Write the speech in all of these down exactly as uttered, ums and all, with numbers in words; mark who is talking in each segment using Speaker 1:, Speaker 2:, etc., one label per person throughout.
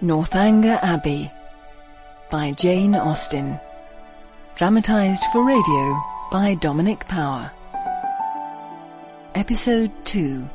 Speaker 1: Northanger Abbey by Jane Austen. Dramatised for radio by Dominic Power. Episode two.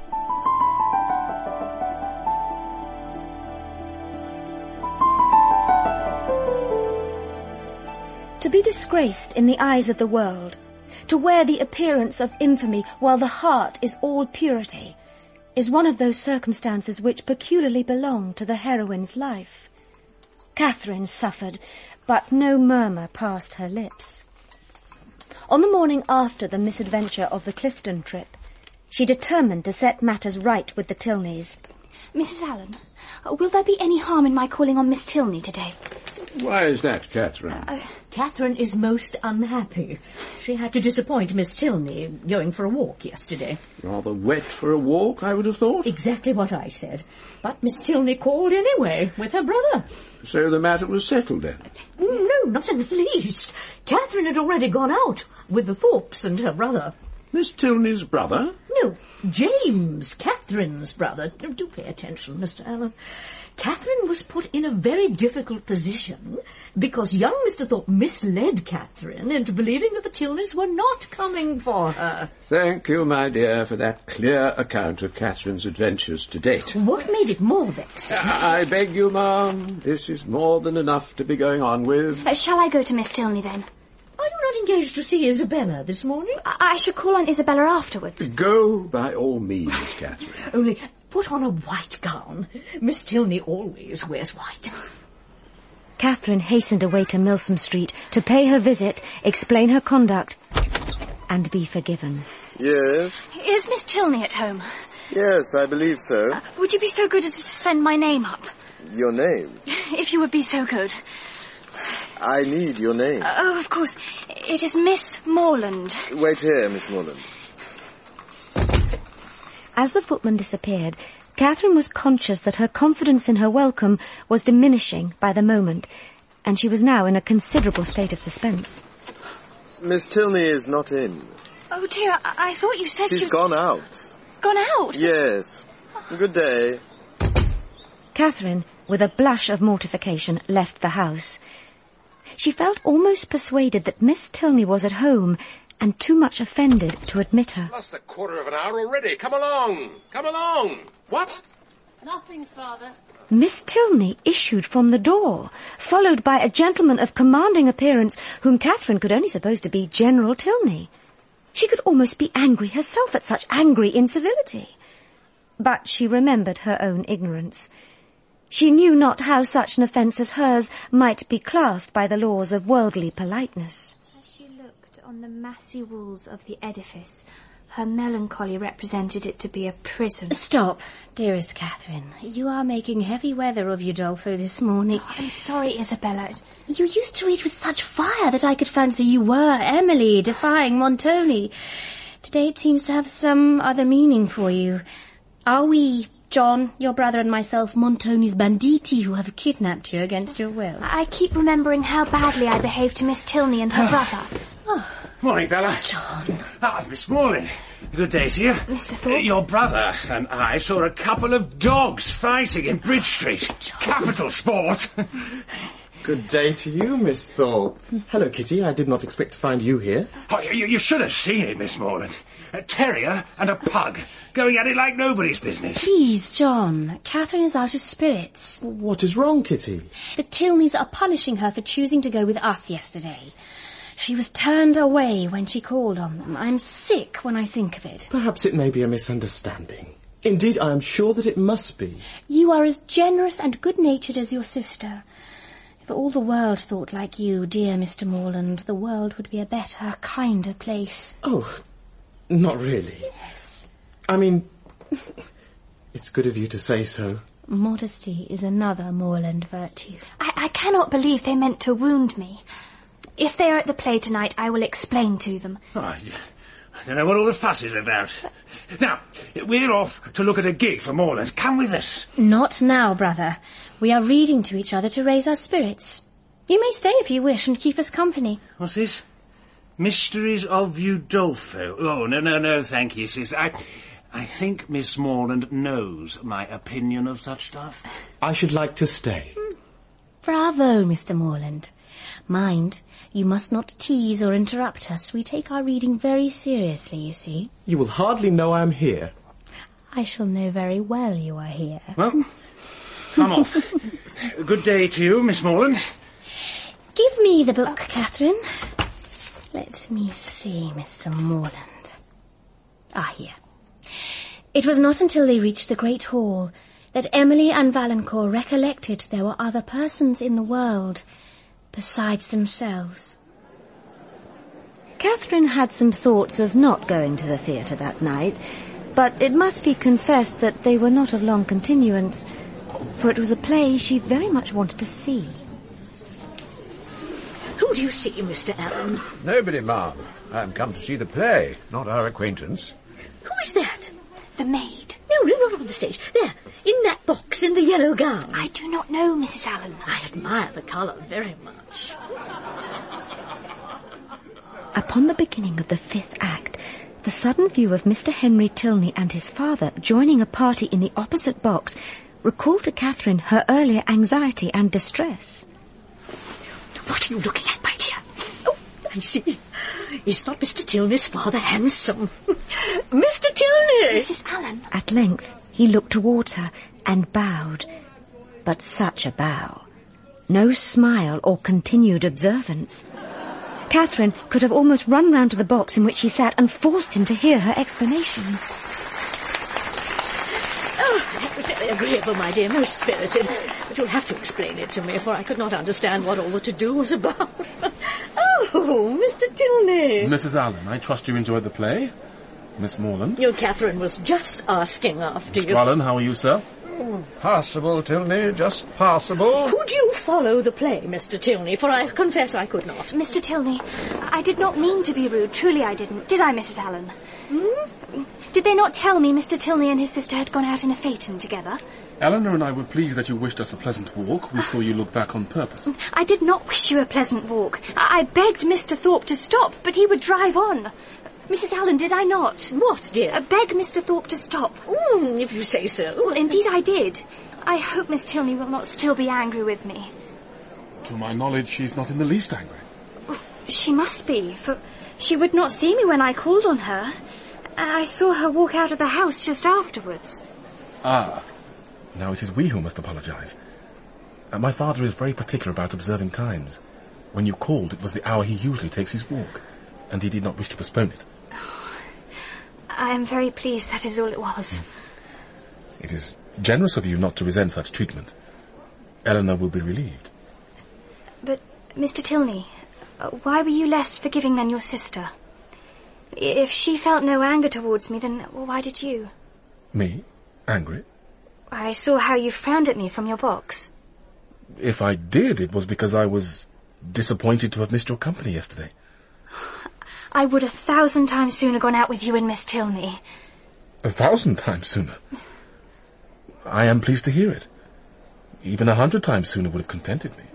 Speaker 2: To be disgraced in the eyes of the world, to wear the appearance of infamy while the heart is all purity, is one of those circumstances which peculiarly belong to the heroine's life. Catherine suffered, but no murmur passed her lips. On the morning after the misadventure of the Clifton trip, she determined to set matters right with the Tilneys.
Speaker 3: Missus Allen, will there be any harm in my calling on Miss Tilney today?
Speaker 4: Why is that, Catherine?
Speaker 3: Uh,
Speaker 5: Catherine is most unhappy. She had to disappoint Miss Tilney going for a walk yesterday.
Speaker 4: Rather wet for a walk, I would have thought.
Speaker 5: Exactly what I said. But Miss Tilney called anyway, with her brother.
Speaker 4: So the matter was settled then?
Speaker 5: No, not in the least. Catherine had already gone out with the Thorpes and her brother.
Speaker 4: Miss Tilney's brother?
Speaker 5: No, James, Catherine's brother. Do pay attention, Mister Allen. Catherine was put in a very difficult position because young Mister Thorpe misled Catherine into believing that the Tilneys were not coming for her.
Speaker 4: Thank you, my dear, for that clear account of Catherine's adventures to date.
Speaker 5: What made it more vexing?
Speaker 4: I, I beg you, ma'am, this is more than enough to be going on with.
Speaker 3: Uh, shall I go to Miss Tilney then?
Speaker 5: Are you not engaged to see Isabella this morning?
Speaker 3: I, I shall call on Isabella afterwards.
Speaker 4: Go by all means, Catherine.
Speaker 5: Only put on a white gown. Miss Tilney always wears white.
Speaker 2: Catherine hastened away to Milsom Street to pay her visit, explain her conduct, and be forgiven.
Speaker 6: Yes?
Speaker 3: Is Miss Tilney at home?
Speaker 6: Yes, I believe so.
Speaker 3: Uh, would you be so good as to send my name up?
Speaker 6: Your name?
Speaker 3: If you would be so good.
Speaker 6: I need your name.
Speaker 3: Uh, oh, of course. It is Miss Morland.
Speaker 6: Wait here, Miss Morland.
Speaker 2: As the footman disappeared, Catherine was conscious that her confidence in her welcome was diminishing by the moment, and she was now in a considerable state of suspense.
Speaker 6: Miss Tilney is not in.
Speaker 3: Oh, dear, I, I thought you said
Speaker 6: She's
Speaker 3: she was...
Speaker 6: gone out.
Speaker 3: Gone out?
Speaker 6: Yes. Good day.
Speaker 2: Catherine, with a blush of mortification, left the house. She felt almost persuaded that Miss Tilney was at home, and too much offended to admit her.
Speaker 7: Lost a quarter of an hour already. Come along. Come along. What?
Speaker 8: Nothing, Father.
Speaker 2: Miss Tilney issued from the door, followed by a gentleman of commanding appearance whom Catherine could only suppose to be General Tilney. She could almost be angry herself at such angry incivility. But she remembered her own ignorance. She knew not how such an offence as hers might be classed by the laws of worldly politeness.
Speaker 3: As she looked on the massy walls of the edifice, her melancholy represented it to be a prison.
Speaker 8: Stop, dearest Catherine. You are making heavy weather of Udolpho this morning.
Speaker 3: Oh, I'm sorry, Isabella.
Speaker 8: You used to read with such fire that I could fancy you were Emily defying Montoni. Today it seems to have some other meaning for you. Are we, John, your brother and myself, Montoni's banditti who have kidnapped you against your will?
Speaker 3: I keep remembering how badly I behaved to Miss Tilney and her brother.
Speaker 8: Oh.
Speaker 7: Morning, Bella.
Speaker 8: John.
Speaker 7: Ah, Miss Morland. Good day to you.
Speaker 3: Mister Thorpe.
Speaker 7: Uh, your brother and I saw a couple of dogs fighting in Bridge Street.
Speaker 8: John.
Speaker 7: Capital sport.
Speaker 9: Good day to you, Miss Thorpe. Hello, Kitty. I did not expect to find you here.
Speaker 7: Oh, you, you should have seen it, Miss Morland. A terrier and a pug going at it like nobody's business.
Speaker 8: Please, John. Catherine is out of spirits.
Speaker 9: What is wrong, Kitty?
Speaker 8: The Tilneys are punishing her for choosing to go with us yesterday. She was turned away when she called on them. I'm sick when I think of it.
Speaker 9: Perhaps it may be a misunderstanding. Indeed, I am sure that it must be.
Speaker 8: You are as generous and good-natured as your sister. If all the world thought like you, dear Mister Morland, the world would be a better, kinder place.
Speaker 9: Oh, not really.
Speaker 8: Yes.
Speaker 9: I mean, it's good of you to say so.
Speaker 8: Modesty is another Morland virtue.
Speaker 3: I, I cannot believe they meant to wound me. If they are at the play tonight, I will explain to them.
Speaker 7: Oh, I don't know what all the fuss is about. Now, we're off to look at a gig for Morland. Come with us.
Speaker 8: Not now, brother. We are reading to each other to raise our spirits. You may stay if you wish and keep us company.
Speaker 7: What's this? Mysteries of Udolpho. Oh, no, no, no, thank you, sis. I, I think Miss Morland knows my opinion of such stuff.
Speaker 9: I should like to stay.
Speaker 8: Bravo, Mister Morland. Mind, you must not tease or interrupt us. We take our reading very seriously, you see.
Speaker 9: You will hardly know I am here.
Speaker 8: I shall know very well you are here.
Speaker 7: Well, I'm off. Good day to you, Miss Morland.
Speaker 8: Give me the book, Catherine. Let me see, Mister Morland. Ah, here. It was not until they reached the great hall that Emily and Valancourt recollected there were other persons in the world besides themselves.
Speaker 2: Catherine had some thoughts of not going to the theatre that night, but it must be confessed that they were not of long continuance, for it was a play she very much wanted to see.
Speaker 5: Who do you see, Mister Allen?
Speaker 4: Nobody, ma'am. I am come to see the play, not our acquaintance.
Speaker 5: Who is that?
Speaker 3: The maid.
Speaker 5: No, no, not on the stage. There, in that box, in the yellow gown.
Speaker 3: I do not know, Missus Allen.
Speaker 5: I admire the colour very much.
Speaker 2: Upon the beginning of the fifth act, the sudden view of Mister Henry Tilney and his father joining a party in the opposite box recalled to Catherine her earlier anxiety and distress.
Speaker 5: What are you looking at, my dear? Oh, I see. Is not Mister Tilney's father handsome? Mister Tilney!
Speaker 3: Missus Allen.
Speaker 2: At length, he looked towards her and bowed. But such a bow. No smile or continued observance. Catherine could have almost run round to the box in which she sat and forced him to hear her explanation.
Speaker 5: Oh, that was very agreeable, my dear, most spirited. But you'll have to explain it to me, for I could not understand what all the to-do was about. Oh, Mister Tilney.
Speaker 10: Missus Allen, I trust you enjoyed the play. Miss Morland.
Speaker 5: Your Catherine was just asking after
Speaker 10: Mister
Speaker 5: you.
Speaker 10: Allen, how are you, sir?
Speaker 4: Oh, passable, Tilney, just passable.
Speaker 5: Could you follow the play, Mister Tilney? For I confess I could not.
Speaker 3: Mister Tilney, I did not mean to be rude. Truly I didn't. Did I, Missus Allen?
Speaker 5: Hmm?
Speaker 3: Did they not tell me Mister Tilney and his sister had gone out in a phaeton together?
Speaker 10: Eleanor and I were pleased that you wished us a pleasant walk. We saw you look back on purpose.
Speaker 3: I did not wish you a pleasant walk. I, I begged Mister Thorpe to stop, but he would drive on. Missus Allen, did I not?
Speaker 5: What, dear?
Speaker 3: Uh, beg Mister Thorpe to stop.
Speaker 5: Mm, if you say so.
Speaker 3: Well, indeed I did. I hope Miss Tilney will not still be angry with me.
Speaker 10: To my knowledge, she's not in the least angry.
Speaker 3: She must be, for she would not see me when I called on her. And I saw her walk out of the house just afterwards.
Speaker 10: Ah, now it is we who must apologise. Uh, my father is very particular about observing times. When you called, it was the hour he usually takes his walk, and he did not wish to postpone it.
Speaker 3: I am very pleased that is all it was.
Speaker 10: It is generous of you not to resent such treatment. Eleanor will be relieved.
Speaker 3: But, Mister Tilney, uh, why were you less forgiving than your sister? If she felt no anger towards me, then why did you?
Speaker 10: Me? Angry?
Speaker 3: I saw how you frowned at me from your box.
Speaker 10: If I did, it was because I was disappointed to have missed your company yesterday.
Speaker 3: I would a thousand times sooner gone out with you and Miss Tilney.
Speaker 10: A thousand times sooner? I am pleased to hear it. Even a hundred times sooner would have contented me.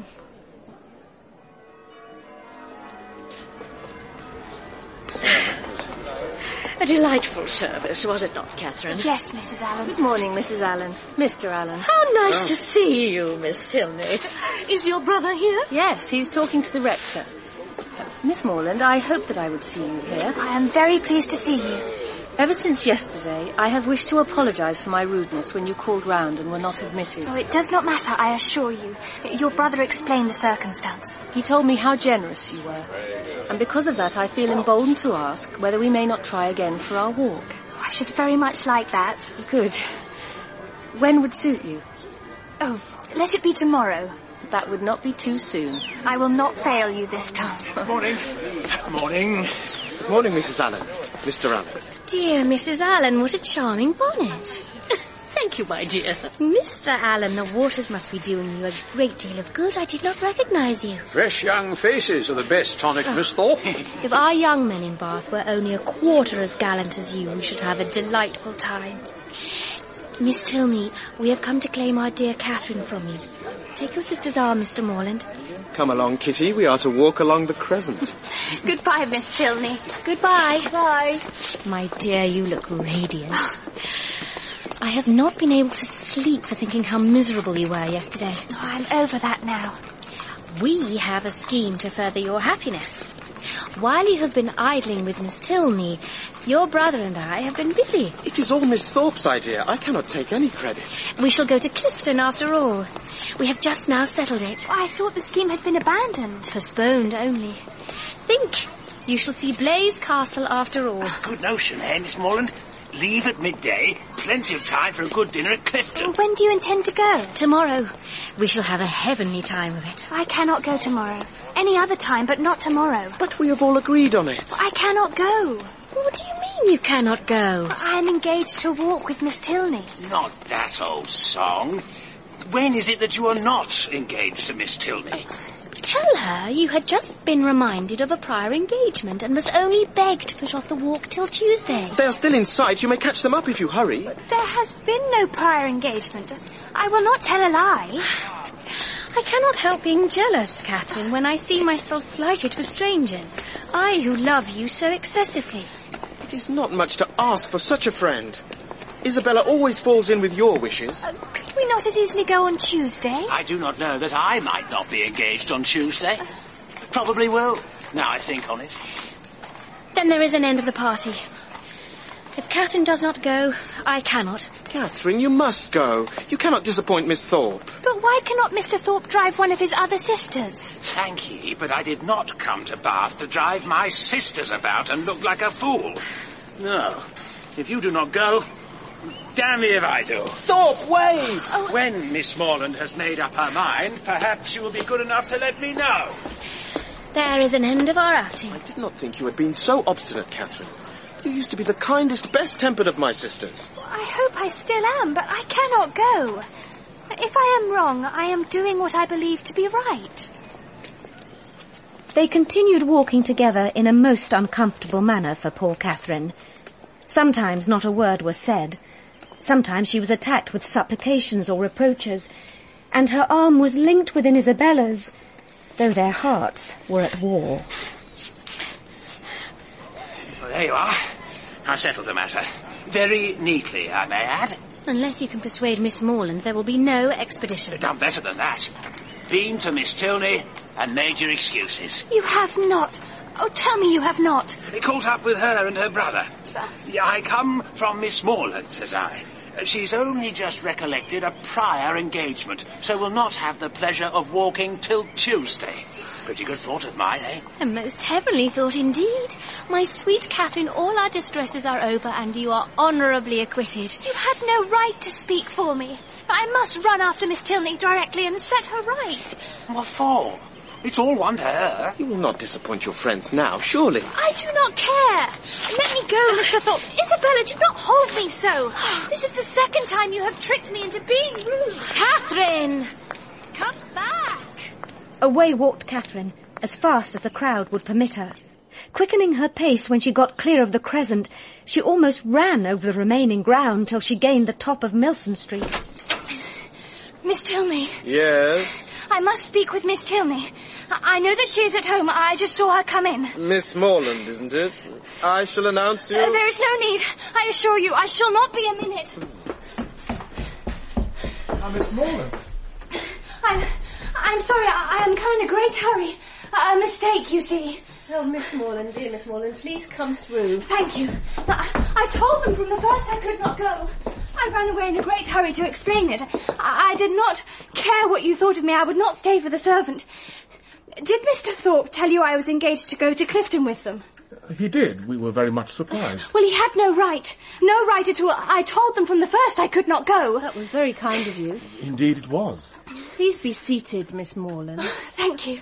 Speaker 5: A delightful service, was it not, Catherine?
Speaker 3: Yes, Missus Allen.
Speaker 11: Good morning, Missus Allen. Mister Allen.
Speaker 5: How nice oh. to see you, Miss Tilney. Is your brother here?
Speaker 11: Yes, he's talking to the rector. Miss Morland, I hope that I would see you here.
Speaker 3: I am very pleased to see you.
Speaker 11: Ever since yesterday, I have wished to apologise for my rudeness when you called round and were not admitted.
Speaker 3: Oh, it does not matter, I assure you. Your brother explained the circumstance.
Speaker 11: He told me how generous you were. And because of that, I feel emboldened to ask whether we may not try again for our walk.
Speaker 3: Oh, I should very much like that.
Speaker 11: Good. When would suit you?
Speaker 3: Oh, let it be tomorrow.
Speaker 11: That would not be too soon.
Speaker 3: I will not fail you this time.
Speaker 7: Morning. Morning.
Speaker 9: Morning, Missus Allen. Mister Allen.
Speaker 8: Dear Missus Allen, what a charming bonnet.
Speaker 5: Thank you, my dear.
Speaker 8: Mister Allen, the waters must be doing you a great deal of good. I did not recognise you.
Speaker 4: Fresh young faces are the best tonic, oh. Miss Thorpe.
Speaker 8: If our young men in Bath were only a quarter as gallant as you, we should have a delightful time. Miss Tilney, we have come to claim our dear Catherine from you. Take your sister's arm, Mister Morland.
Speaker 6: Come along, Kitty. We are to walk along the crescent.
Speaker 3: Goodbye, Miss Tilney.
Speaker 8: Goodbye.
Speaker 3: Bye.
Speaker 8: My dear, you look radiant. I have not been able to sleep for thinking how miserable you were yesterday.
Speaker 3: Oh, I'm over that now.
Speaker 8: We have a scheme to further your happiness. While you have been idling with Miss Tilney, your brother and I have been busy.
Speaker 9: It is all Miss Thorpe's idea. I cannot take any credit.
Speaker 8: We shall go to Clifton after all. We have just now settled it.
Speaker 3: I thought the scheme had been abandoned.
Speaker 8: Postponed only. Think. You shall see Blaze Castle after all.
Speaker 7: Good notion, eh, Miss Morland? Leave at midday. Plenty of time for a good dinner at Clifton.
Speaker 3: When do you intend to go?
Speaker 8: Tomorrow. We shall have a heavenly time of it.
Speaker 3: I cannot go tomorrow. Any other time, but not tomorrow.
Speaker 9: But we have all agreed on it.
Speaker 3: I cannot go.
Speaker 8: What do you mean you cannot go?
Speaker 3: I am engaged to walk with Miss Tilney.
Speaker 7: Not that old song. When is it that you are not engaged to Miss Tilney?
Speaker 8: Tell her you had just been reminded of a prior engagement and must only beg to put off the walk till Tuesday.
Speaker 9: They are still in sight. You may catch them up if you hurry.
Speaker 3: There has been no prior engagement. I will not tell a lie.
Speaker 8: I cannot help being jealous, Catherine, when I see myself slighted for strangers. I who love you so excessively.
Speaker 9: It is not much to ask for such a friend. Isabella always falls in with your wishes.
Speaker 3: Uh, could we not as easily go on Tuesday?
Speaker 7: I do not know that I might not be engaged on Tuesday. Probably will, now I think on it.
Speaker 8: Then there is an end of the party. If Catherine does not go, I cannot.
Speaker 9: Catherine, you must go. You cannot disappoint Miss Thorpe.
Speaker 3: But why cannot Mister Thorpe drive one of his other sisters?
Speaker 7: Thank ye, but I did not come to Bath to drive my sisters about and look like a fool. No, if you do not go, damn me if I do.
Speaker 9: Thorpe, wait!
Speaker 7: Oh. When Miss Morland has made up her mind, perhaps you will be good enough to let me know.
Speaker 8: There is an end of our outing.
Speaker 9: I did not think you had been so obstinate, Catherine. You used to be the kindest, best-tempered of my sisters.
Speaker 3: I hope I still am, but I cannot go. If I am wrong, I am doing what I believe to be right.
Speaker 2: They continued walking together in a most uncomfortable manner for poor Catherine. Sometimes not a word was said. Sometimes she was attacked with supplications or reproaches, and her arm was linked within Isabella's, though their hearts were at war.
Speaker 7: Well, there you are. I've settled the matter. Very neatly, I may add.
Speaker 8: Unless you can persuade Miss Morland, there will be no expedition.
Speaker 7: You've done better than that. Been to Miss Tilney and made your excuses.
Speaker 3: You have not. Oh, tell me you have not.
Speaker 7: He caught up with her and her brother. I come from Miss Morland, says I. She's only just recollected a prior engagement, so will not have the pleasure of walking till Tuesday. Pretty good thought of mine, eh?
Speaker 8: A most heavenly thought indeed. My sweet Catherine, all our distresses are over and you are honourably acquitted.
Speaker 3: You had no right to speak for me. I must run after Miss Tilney directly and set her right.
Speaker 7: What for? It's all one to her.
Speaker 9: You will not disappoint your friends now, surely.
Speaker 3: I do not care. Let me go, Mister Thorpe. Isabella, do not hold me so. This is the second time you have tricked me into being rude.
Speaker 8: Catherine! Come back!
Speaker 2: Away walked Catherine, as fast as the crowd would permit her. Quickening her pace when she got clear of the crescent, she almost ran over the remaining ground till she gained the top of Milson Street.
Speaker 3: Miss Tilney.
Speaker 9: Yes?
Speaker 3: I must speak with Miss Tilney. I, I know that she is at home. I just saw her come in.
Speaker 9: Miss Morland, isn't it? I shall announce you.
Speaker 3: Uh, there is no need. I assure you, I shall not be a minute.
Speaker 10: Ah, Miss Morland.
Speaker 3: I'm... I'm sorry, I, I am come in a great hurry. A, a mistake, you see.
Speaker 11: Oh, Miss Morland, dear Miss Morland, please come through.
Speaker 3: Thank you. I, I told them from the first I could not go. I ran away in a great hurry to explain it. I, I did not care what you thought of me. I would not stay for the servant. Did Mister Thorpe tell you I was engaged to go to Clifton with them?
Speaker 10: He did. We were very much surprised.
Speaker 3: Well, he had no right. No right at all. I told them from the first I could not go.
Speaker 11: That was very kind of you.
Speaker 10: Indeed it was.
Speaker 11: Please be seated, Miss Morland.
Speaker 3: Thank you.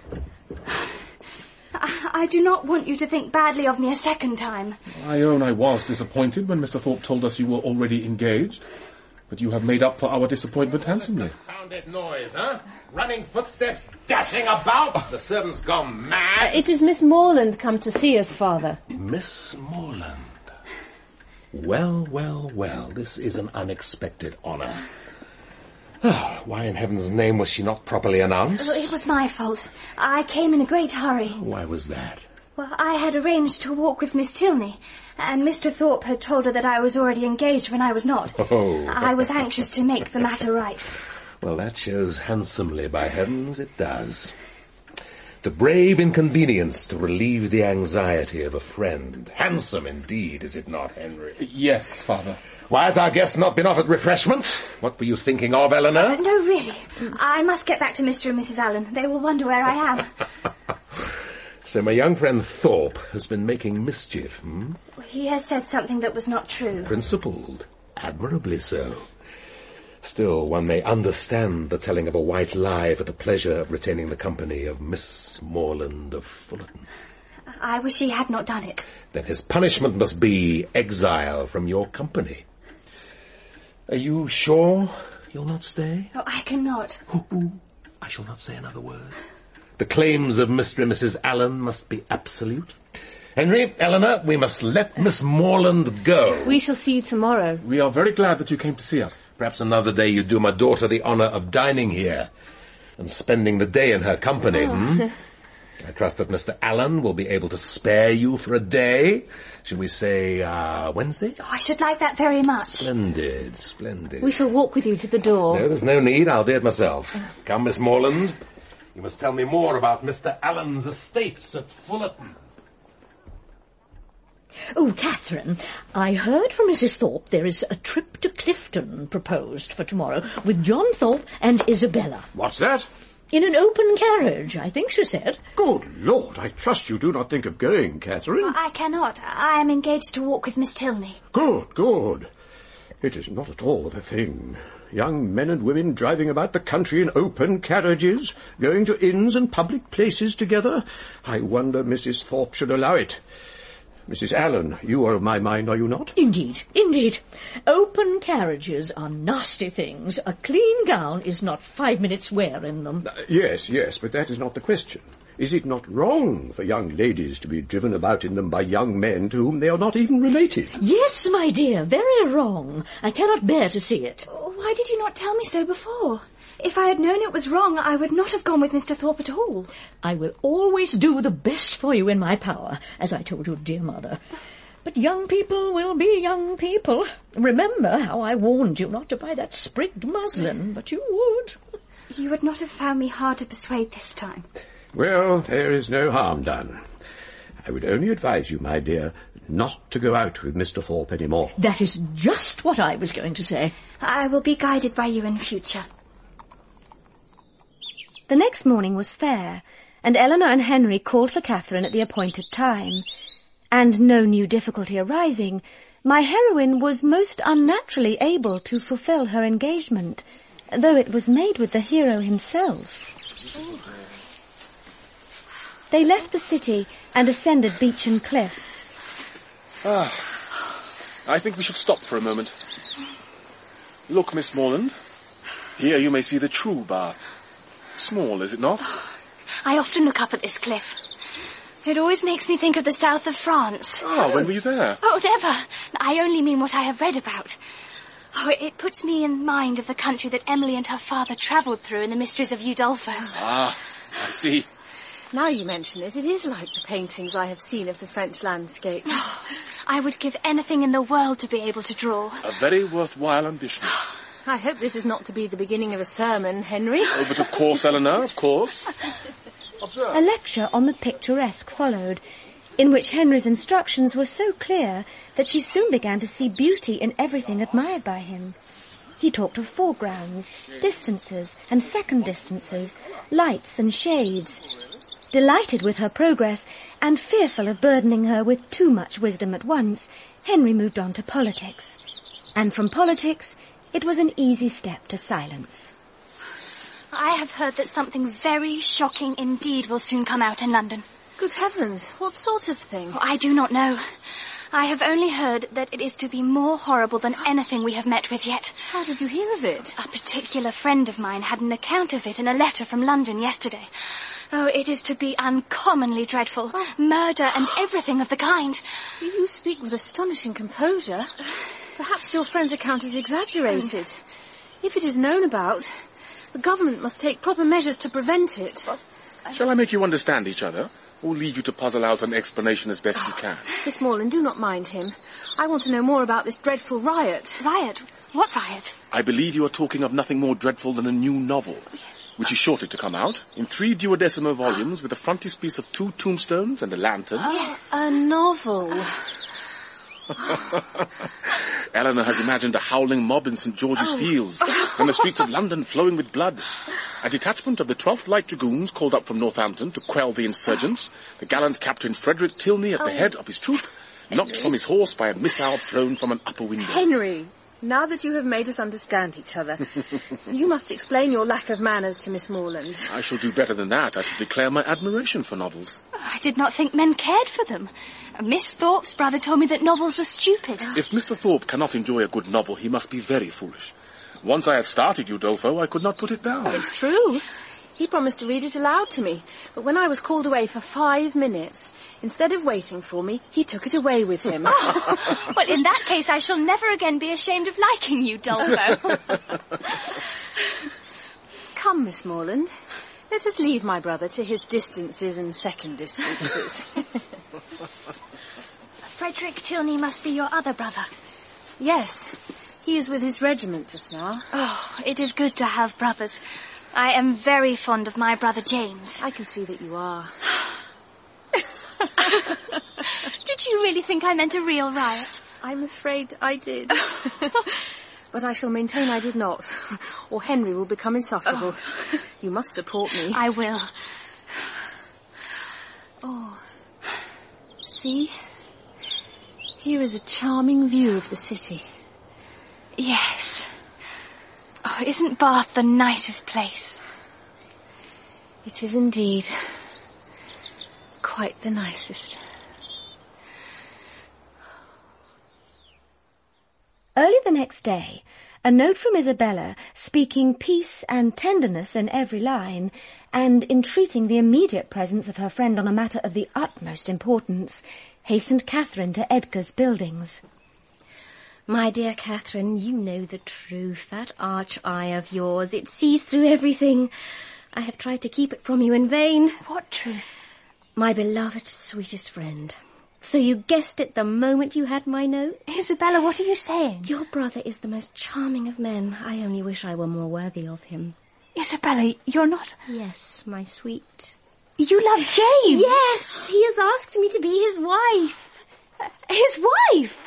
Speaker 3: I, I do not want you to think badly of me a second time.
Speaker 10: I own I was disappointed when Mister Thorpe told us you were already engaged. But you have made up for our disappointment handsomely.
Speaker 12: Confounded noise, huh? Running footsteps, dashing about. The servant's gone mad.
Speaker 11: Uh, it is Miss Morland come to see us, Father.
Speaker 12: Miss Morland. Well, well, well, this is an unexpected honour. Oh, why in heaven's name was she not properly announced?
Speaker 3: It was my fault. I came in a great hurry.
Speaker 12: Why was that?
Speaker 3: Well, I had arranged to walk with Miss Tilney, and Mister Thorpe had told her that I was already engaged when I was not.
Speaker 12: Oh.
Speaker 3: I was anxious to make the matter right.
Speaker 12: Well, that shows handsomely, by heavens, it does. To brave inconvenience to relieve the anxiety of a friend. Handsome indeed, is it not, Henry?
Speaker 10: Yes, Father.
Speaker 12: Why has our guest not been offered refreshment? What were you thinking of, Eleanor?
Speaker 3: Uh, no, really. I must get back to Mister and Missus Allen. They will wonder where I am.
Speaker 12: So my young friend Thorpe has been making mischief, hmm?
Speaker 3: He has said something that was not true.
Speaker 12: Principled. Admirably so. Still, one may understand the telling of a white lie for the pleasure of retaining the company of Miss Morland of Fullerton.
Speaker 3: I wish he had not done it.
Speaker 12: Then his punishment must be exile from your company. Are you sure you'll not stay?
Speaker 3: Oh, I cannot.
Speaker 12: Ooh, ooh. I shall not say another word. The claims of Mister and Missus Allen must be absolute. Henry, Eleanor, we must let Miss Morland go.
Speaker 11: We shall see you tomorrow.
Speaker 10: We are very glad that you came to see us.
Speaker 12: Perhaps another day you do my daughter the honour of dining here and spending the day in her company.
Speaker 3: Oh.
Speaker 12: Hmm? I trust that Mister Allen will be able to spare you for a day. Shall we say uh, Wednesday?
Speaker 3: Oh, I should like that very much.
Speaker 12: Splendid, splendid.
Speaker 11: We shall walk with you to the door.
Speaker 12: No, there's no need. I'll do it myself. Come, Miss Morland. You must tell me more about Mister Allen's estates at Fullerton.
Speaker 5: Oh, Catherine, I heard from Missus Thorpe there is a trip to Clifton proposed for tomorrow with John Thorpe and Isabella.
Speaker 4: What's that?
Speaker 5: In an open carriage, I think she said.
Speaker 4: Good Lord, I trust you do not think of going, Catherine.
Speaker 3: I cannot. I am engaged to walk with Miss Tilney.
Speaker 4: Good, good. It is not at all the thing. Young men and women driving about the country in open carriages, going to inns and public places together. I wonder Missus Thorpe should allow it. Missus Allen, you are of my mind, are you not?
Speaker 5: Indeed, indeed. Open carriages are nasty things. A clean gown is not five minutes' wear in them.
Speaker 4: Uh, yes, yes, but that is not the question. Is it not wrong for young ladies to be driven about in them by young men to whom they are not even related?
Speaker 5: Yes, my dear, very wrong. I cannot bear to see it.
Speaker 3: Why did you not tell me so before? If I had known it was wrong, I would not have gone with Mister Thorpe at all.
Speaker 5: I will always do the best for you in my power, as I told your dear mother. But young people will be young people. Remember how I warned you not to buy that sprigged muslin, but you would.
Speaker 3: You would not have found me hard to persuade this time.
Speaker 4: Well, there is no harm done. I would only advise you, my dear, not to go out with Mister Thorpe any more.
Speaker 5: That is just what I was going to say.
Speaker 3: I will be guided by you in future.
Speaker 2: The next morning was fair, and Eleanor and Henry called for Catherine at the appointed time. And no new difficulty arising, my heroine was most unnaturally able to fulfil her engagement, though it was made with the hero himself. They left the city and ascended Beechan Cliff.
Speaker 10: Ah, I think we should stop for a moment. Look, Miss Morland. Here you may see the true Bath. Small, is it not?
Speaker 3: I often look up at this cliff. It always makes me think of the south of France.
Speaker 10: Ah, when were you there?
Speaker 3: Oh, never. I only mean what I have read about. Oh, it puts me in mind of the country that Emily and her father travelled through in The Mysteries of Udolpho.
Speaker 10: Ah, I see.
Speaker 11: Now you mention it, it is like the paintings I have seen of the French landscape.
Speaker 3: Oh, I would give anything in the world to be able to draw.
Speaker 10: A very worthwhile ambition.
Speaker 11: I hope this is not to be the beginning of a sermon, Henry.
Speaker 10: Oh, but of course, Eleanor, of course.
Speaker 2: A lecture on the picturesque followed, in which Henry's instructions were so clear that she soon began to see beauty in everything admired by him. He talked of foregrounds, distances and second distances, lights and shades. Delighted with her progress, and fearful of burdening her with too much wisdom at once, Henry moved on to politics. And from politics, it was an easy step to silence.
Speaker 3: I have heard that something very shocking indeed will soon come out in London.
Speaker 11: Good heavens, what sort of thing?
Speaker 3: Oh, I do not know. I have only heard that it is to be more horrible than anything we have met with yet.
Speaker 11: How did you hear of it?
Speaker 3: A particular friend of mine had an account of it in a letter from London yesterday. Oh, it is to be uncommonly dreadful. Oh. Murder and everything of the kind.
Speaker 11: You speak with astonishing composure. Perhaps your friend's account is exaggerated. Mm. If it is known about, the government must take proper measures to prevent it.
Speaker 10: Shall I make you understand each other? We'll leave you to puzzle out an explanation as best you can.
Speaker 11: Miss Morland, do not mind him. I want to know more about this dreadful riot.
Speaker 3: Riot? What riot?
Speaker 10: I believe you are talking of nothing more dreadful than a new novel, which is shortly to come out, in three duodecimo volumes with a frontispiece of two tombstones and a lantern.
Speaker 11: Oh, a novel.
Speaker 10: Eleanor has imagined a howling mob in St George's oh. Fields, and the streets of London flowing with blood. A detachment of the twelfth Light Dragoons called up from Northampton to quell the insurgents, the gallant Captain Frederick Tilney at the oh. head of his troop, Henry. knocked from his horse by a missile thrown from an upper window.
Speaker 11: Henry, now that you have made us understand each other, you must explain your lack of manners to Miss Morland.
Speaker 10: I shall do better than that. I shall declare my admiration for novels.
Speaker 3: Oh, I did not think men cared for them. Miss Thorpe's brother told me that novels were stupid.
Speaker 10: If Mister Thorpe cannot enjoy a good novel, he must be very foolish. Once I had started Udolpho, I could not put it down.
Speaker 11: It's true. He promised to read it aloud to me, but when I was called away for five minutes, instead of waiting for me, he took it away with him.
Speaker 3: Oh, well, in that case, I shall never again be ashamed of liking Udolpho.
Speaker 11: Come, Miss Morland, let us leave my brother to his distances and second distances.
Speaker 3: Frederick Tilney must be your other brother.
Speaker 11: Yes, he is with his regiment just now.
Speaker 3: Oh, it is good to have brothers. I am very fond of my brother James.
Speaker 11: I can see that you are.
Speaker 3: Did you really think I meant a real riot?
Speaker 11: I'm afraid I did. But I shall maintain I did not, or Henry will become insufferable. Oh. You must support me.
Speaker 3: I will.
Speaker 11: Oh. See? Here is a charming view of the city.
Speaker 3: Yes. Oh, isn't Bath the nicest place?
Speaker 11: It is indeed. Quite the nicest.
Speaker 2: Early the next day, a note from Isabella, speaking peace and tenderness in every line, and entreating the immediate presence of her friend on a matter of the utmost importance, hastened Catherine to Edgar's buildings.
Speaker 8: My dear Catherine, you know the truth. That arch eye of yours, it sees through everything. I have tried to keep it from you in vain.
Speaker 3: What truth?
Speaker 8: My beloved, sweetest friend. So you guessed it the moment you had my note?
Speaker 3: Isabella, what are you saying?
Speaker 8: Your brother is the most charming of men. I only wish I were more worthy of him.
Speaker 3: Isabella, you're not...
Speaker 8: Yes, my sweet.
Speaker 3: You love James?
Speaker 8: Yes, he has asked me to be his wife.
Speaker 3: Uh, his wife?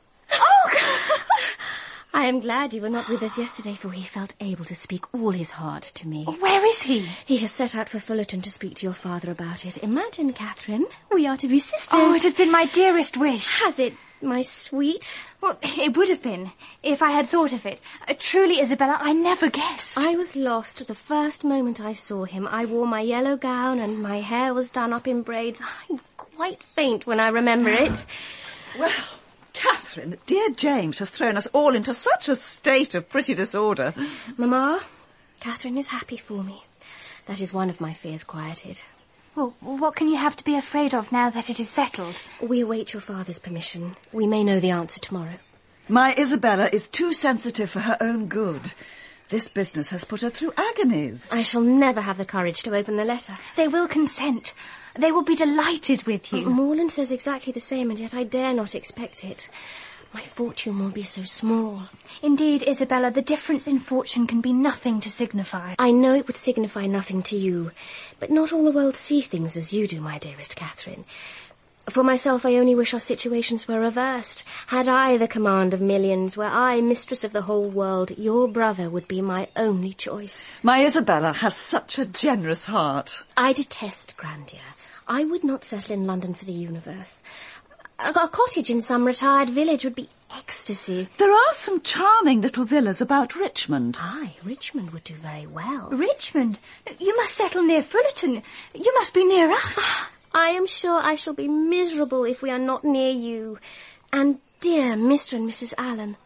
Speaker 3: Oh!
Speaker 8: I am glad you were not with us yesterday, for he felt able to speak all his heart to me.
Speaker 3: Where is he?
Speaker 8: He has set out for Fullerton to speak to your father about it. Imagine, Catherine, we are to be sisters.
Speaker 3: Oh, it has been my dearest wish.
Speaker 8: Has it, my sweet?
Speaker 3: Well, it would have been, if I had thought of it. Uh, truly, Isabella, I never guessed.
Speaker 8: I was lost the first moment I saw him. I wore my yellow gown and my hair was done up in braids. I'm quite faint when I remember it.
Speaker 13: Well... Catherine, dear James has thrown us all into such a state of pretty disorder.
Speaker 8: Mamma, Catherine is happy for me. That is one of my fears quieted.
Speaker 3: Well, what can you have to be afraid of now that it is settled?
Speaker 8: We await your father's permission. We may know the answer tomorrow.
Speaker 13: My Isabella is too sensitive for her own good. This business has put her through agonies.
Speaker 8: I shall never have the courage to open the letter.
Speaker 3: They will consent. They will be delighted with you.
Speaker 8: Morland says exactly the same, and yet I dare not expect it. My fortune will be so small.
Speaker 3: Indeed, Isabella, the difference in fortune can be nothing to signify.
Speaker 8: I know it would signify nothing to you, but not all the world see things as you do, my dearest Catherine. For myself, I only wish our situations were reversed. Had I the command of millions, were I mistress of the whole world, your brother would be my only choice.
Speaker 13: My Isabella has such a generous heart.
Speaker 8: I detest grandeur. I would not settle in London for the universe. A, a cottage in some retired village would be ecstasy.
Speaker 13: There are some charming little villas about Richmond.
Speaker 8: Aye, Richmond would do very well.
Speaker 3: Richmond? You must settle near Fullerton. You must be near us.
Speaker 8: I am sure I shall be miserable if we are not near you. And dear Mister and Missus Allen.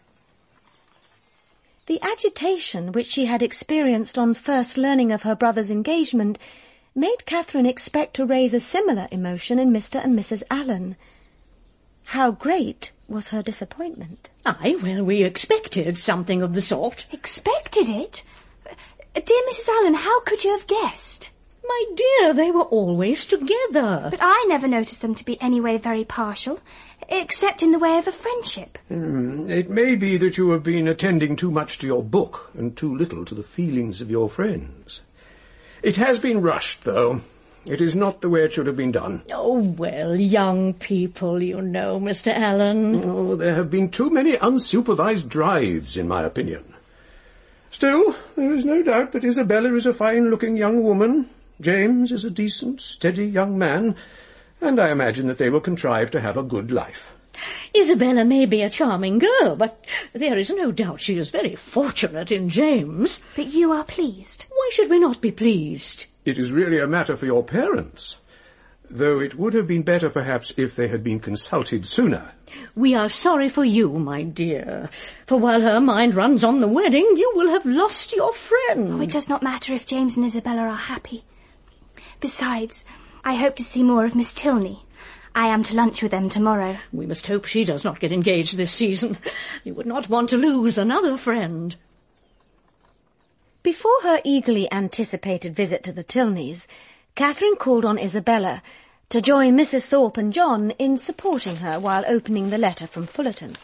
Speaker 2: The agitation which she had experienced on first learning of her brother's engagement made Catherine expect to raise a similar emotion in Mister and Missus Allen. How great was her disappointment?
Speaker 5: Aye, well, we expected something of the sort.
Speaker 3: Expected it? Dear Missus Allen, how could you have guessed?
Speaker 5: My dear, they were always together.
Speaker 3: But I never noticed them to be any way very partial, except in the way of a friendship.
Speaker 4: Mm, it may be that you have been attending too much to your book and too little to the feelings of your friends. It has been rushed, though. It is not the way it should have been done.
Speaker 5: Oh, well, young people, you know, Mister Allen.
Speaker 4: Oh, there have been too many unsupervised drives, in my opinion. Still, there is no doubt that Isabella is a fine-looking young woman. James is a decent, steady young man, and I imagine that they will contrive to have a good life.
Speaker 5: Isabella may be a charming girl, but there is no doubt she is very fortunate in James.
Speaker 3: But you are pleased?
Speaker 5: Why should we not be pleased?
Speaker 4: It is really a matter for your parents, though it would have been better perhaps if they had been consulted sooner.
Speaker 5: We are sorry for you, my dear, for while her mind runs on the wedding, you will have lost your friend.
Speaker 3: Oh, it does not matter if James and Isabella are happy. Besides, I hope to see more of Miss Tilney. I am to lunch with them tomorrow.
Speaker 5: We must hope she does not get engaged this season. You would not want to lose another friend.
Speaker 2: Before her eagerly anticipated visit to the Tilneys, Catherine called on Isabella to join Missus Thorpe and John in supporting her while opening the letter from Fullerton.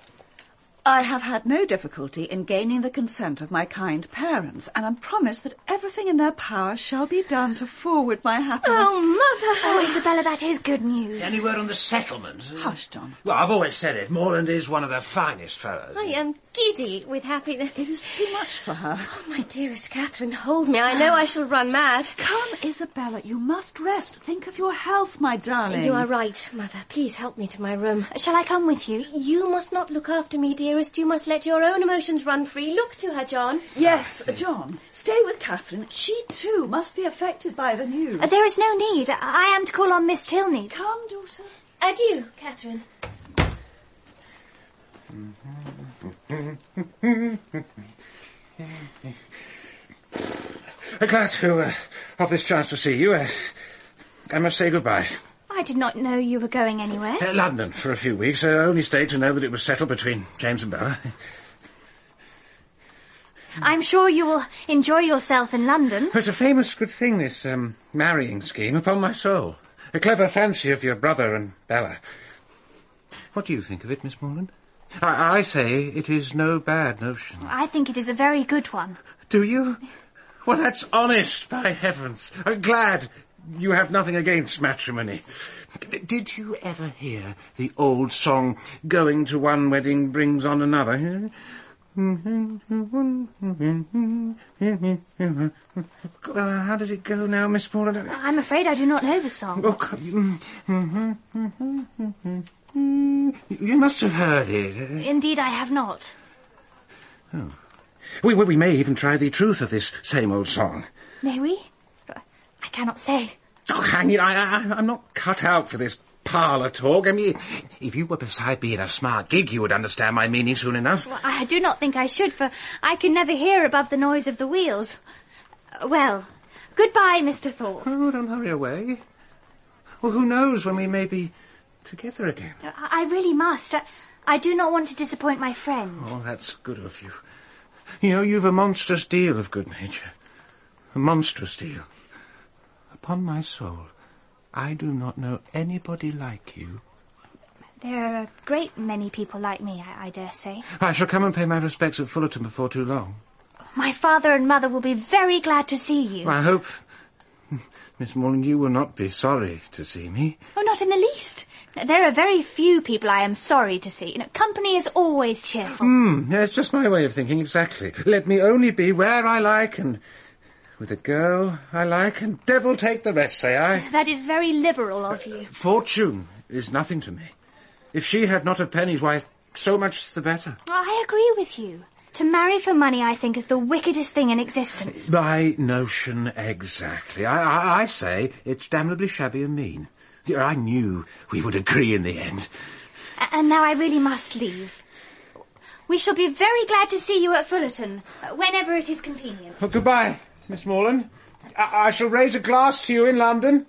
Speaker 13: I have had no difficulty in gaining the consent of my kind parents, and am promised that everything in their power shall be done to forward my happiness.
Speaker 3: Oh, Mother! Oh, Isabella, that is good news.
Speaker 7: Any word on the settlement?
Speaker 13: Hush, John.
Speaker 7: Well, I've always said it. Morland is one of the finest fellows.
Speaker 8: I am giddy with happiness.
Speaker 13: It is too much for her.
Speaker 8: Oh, my dearest Catherine, hold me. I know I shall run mad.
Speaker 13: Come, Isabella, you must rest. Think of your health, my darling.
Speaker 8: You are right, Mother. Please help me to my room.
Speaker 3: Shall I come with you?
Speaker 8: You must not look after me, dearest. You must let your own emotions run free. Look to her, John.
Speaker 13: Yes, John. Stay with Catherine. She, too, must be affected by the news.
Speaker 3: Uh, there is no need. I am to call on Miss Tilney.
Speaker 13: Come, daughter.
Speaker 8: Adieu, Catherine.
Speaker 7: Glad to uh, have this chance to see you. Uh, I must say goodbye.
Speaker 3: I did not know you were going anywhere.
Speaker 7: Uh, London for a few weeks. I only stayed to know that it was settled between James and Bella.
Speaker 3: I'm sure you will enjoy yourself in London.
Speaker 7: It's a famous good thing, this um, marrying scheme, upon my soul. A clever fancy of your brother and Bella. What do you think of it, Miss Morland? I, I say it is no bad notion.
Speaker 3: I think it is a very good one.
Speaker 7: Do you? Well, that's honest, by heavens. I'm glad you have nothing against matrimony. Did you ever hear the old song, "Going to one wedding brings on another"? Uh, how does it go now, Miss Morland?
Speaker 3: I'm afraid I do not know the song.
Speaker 7: Oh, you must have heard it.
Speaker 3: Indeed, I have not.
Speaker 7: Oh. We, we may even try the truth of this same old song.
Speaker 3: May we? I cannot say.
Speaker 7: Oh, hang it, I, I, I'm not cut out for this parlour talk. I mean, if you were beside me in a smart gig, you would understand my meaning soon enough.
Speaker 3: Well, I do not think I should, for I can never hear above the noise of the wheels. Well, goodbye, Mister Thorpe.
Speaker 7: Oh, don't hurry away. Well, who knows when we may be together again.
Speaker 3: I, I really must. I, I do not want to disappoint my friend.
Speaker 7: Oh, that's good of you. You know, you've a monstrous deal of good nature. A monstrous deal. Upon my soul, I do not know anybody like you.
Speaker 3: There are a great many people like me, I, I dare say.
Speaker 7: I shall come and pay my respects at Fullerton before too long.
Speaker 3: My father and mother will be very glad to see you.
Speaker 7: I hope, Miss Morland, you will not be sorry to see me.
Speaker 3: Oh, not in the least. There are very few people I am sorry to see. You know, company is always cheerful.
Speaker 7: Hmm, that's just my way of thinking, exactly. Let me only be where I like and with a girl I like, and devil take the rest, say I.
Speaker 3: That is very liberal of you.
Speaker 7: Fortune is nothing to me. If she had not a penny, why, so much the better.
Speaker 3: I agree with you. To marry for money, I think, is the wickedest thing in existence.
Speaker 7: My notion exactly. I, I, I say it's damnably shabby and mean. I knew we would agree in the end.
Speaker 3: And now I really must leave. We shall be very glad to see you at Fullerton, whenever it is convenient.
Speaker 7: Well, goodbye, Miss Morland. I, I shall raise a glass to you in London.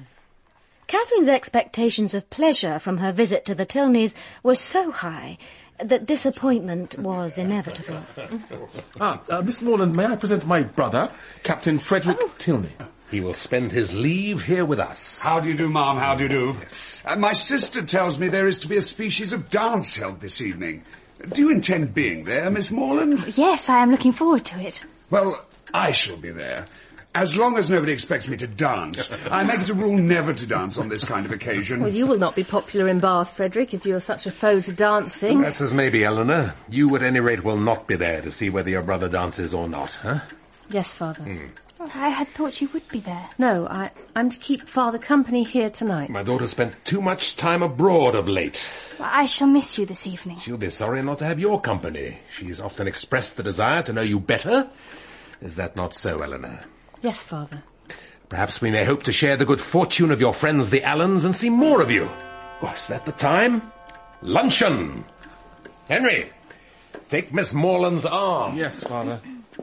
Speaker 2: Catherine's expectations of pleasure from her visit to the Tilneys were so high that disappointment was inevitable.
Speaker 14: ah, uh, Miss Morland, may I present my brother, Captain Frederick oh. Tilney?
Speaker 12: He will spend his leave here with us.
Speaker 15: How do you do, ma'am? How do you do? Uh, my sister tells me there is to be a species of dance held this evening. Do you intend being there, Miss Morland?
Speaker 3: Yes, I am looking forward to it.
Speaker 15: Well, I shall be there. As long as nobody expects me to dance. I make it a rule never to dance on this kind of occasion.
Speaker 11: Well, you will not be popular in Bath, Frederick, if you are such a foe to dancing.
Speaker 12: That's as maybe, Eleanor. You, at any rate, will not be there to see whether your brother dances or not, huh?
Speaker 11: Yes, Father.
Speaker 12: Hmm.
Speaker 3: I had thought you would be there.
Speaker 11: No, I, I'm to keep Father company here tonight.
Speaker 12: My daughter spent too much time abroad of late.
Speaker 3: I shall miss you this evening.
Speaker 12: She'll be sorry not to have your company. She's often expressed the desire to know you better. Is that not so, Eleanor?
Speaker 11: Yes, Father.
Speaker 12: Perhaps we may hope to share the good fortune of your friends the Allens and see more of you. Oh, is that the time? Luncheon! Henry, take Miss Morland's arm.
Speaker 14: Yes, Father.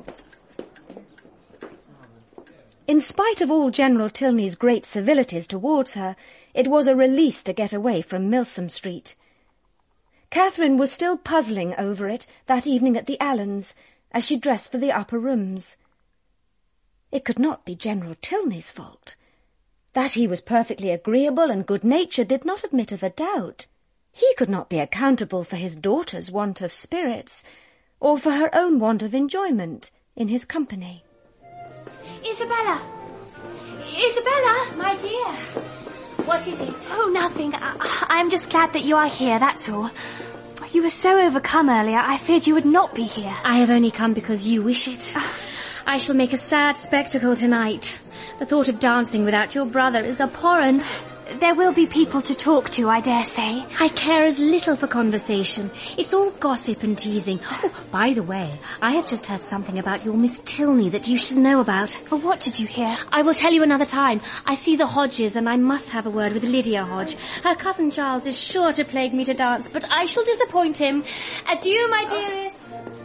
Speaker 2: In spite of all General Tilney's great civilities towards her, it was a release to get away from Milsom Street. Catherine was still puzzling over it that evening at the Allens, as she dressed for the upper rooms. It could not be General Tilney's fault. That he was perfectly agreeable and good-natured did not admit of a doubt. He could not be accountable for his daughter's want of spirits, or for her own want of enjoyment in his company.
Speaker 3: Isabella! Isabella!
Speaker 8: My dear, what is it?
Speaker 3: Oh, nothing. I, I'm just glad that you are here, that's all. You were so overcome earlier, I feared you would not be here.
Speaker 8: I have only come because you wish it. I shall make a sad spectacle tonight. The thought of dancing without your brother is abhorrent.
Speaker 3: There will be people to talk to, I dare say.
Speaker 8: I care as little for conversation. It's all gossip and teasing. Oh, by the way, I have just heard something about your Miss Tilney that you should know about.
Speaker 3: But what did you hear?
Speaker 8: I will tell you another time. I see the Hodges, and I must have a word with Lydia Hodge. Her cousin Charles is sure to plague me to dance, but I shall disappoint him. Adieu, my dearest.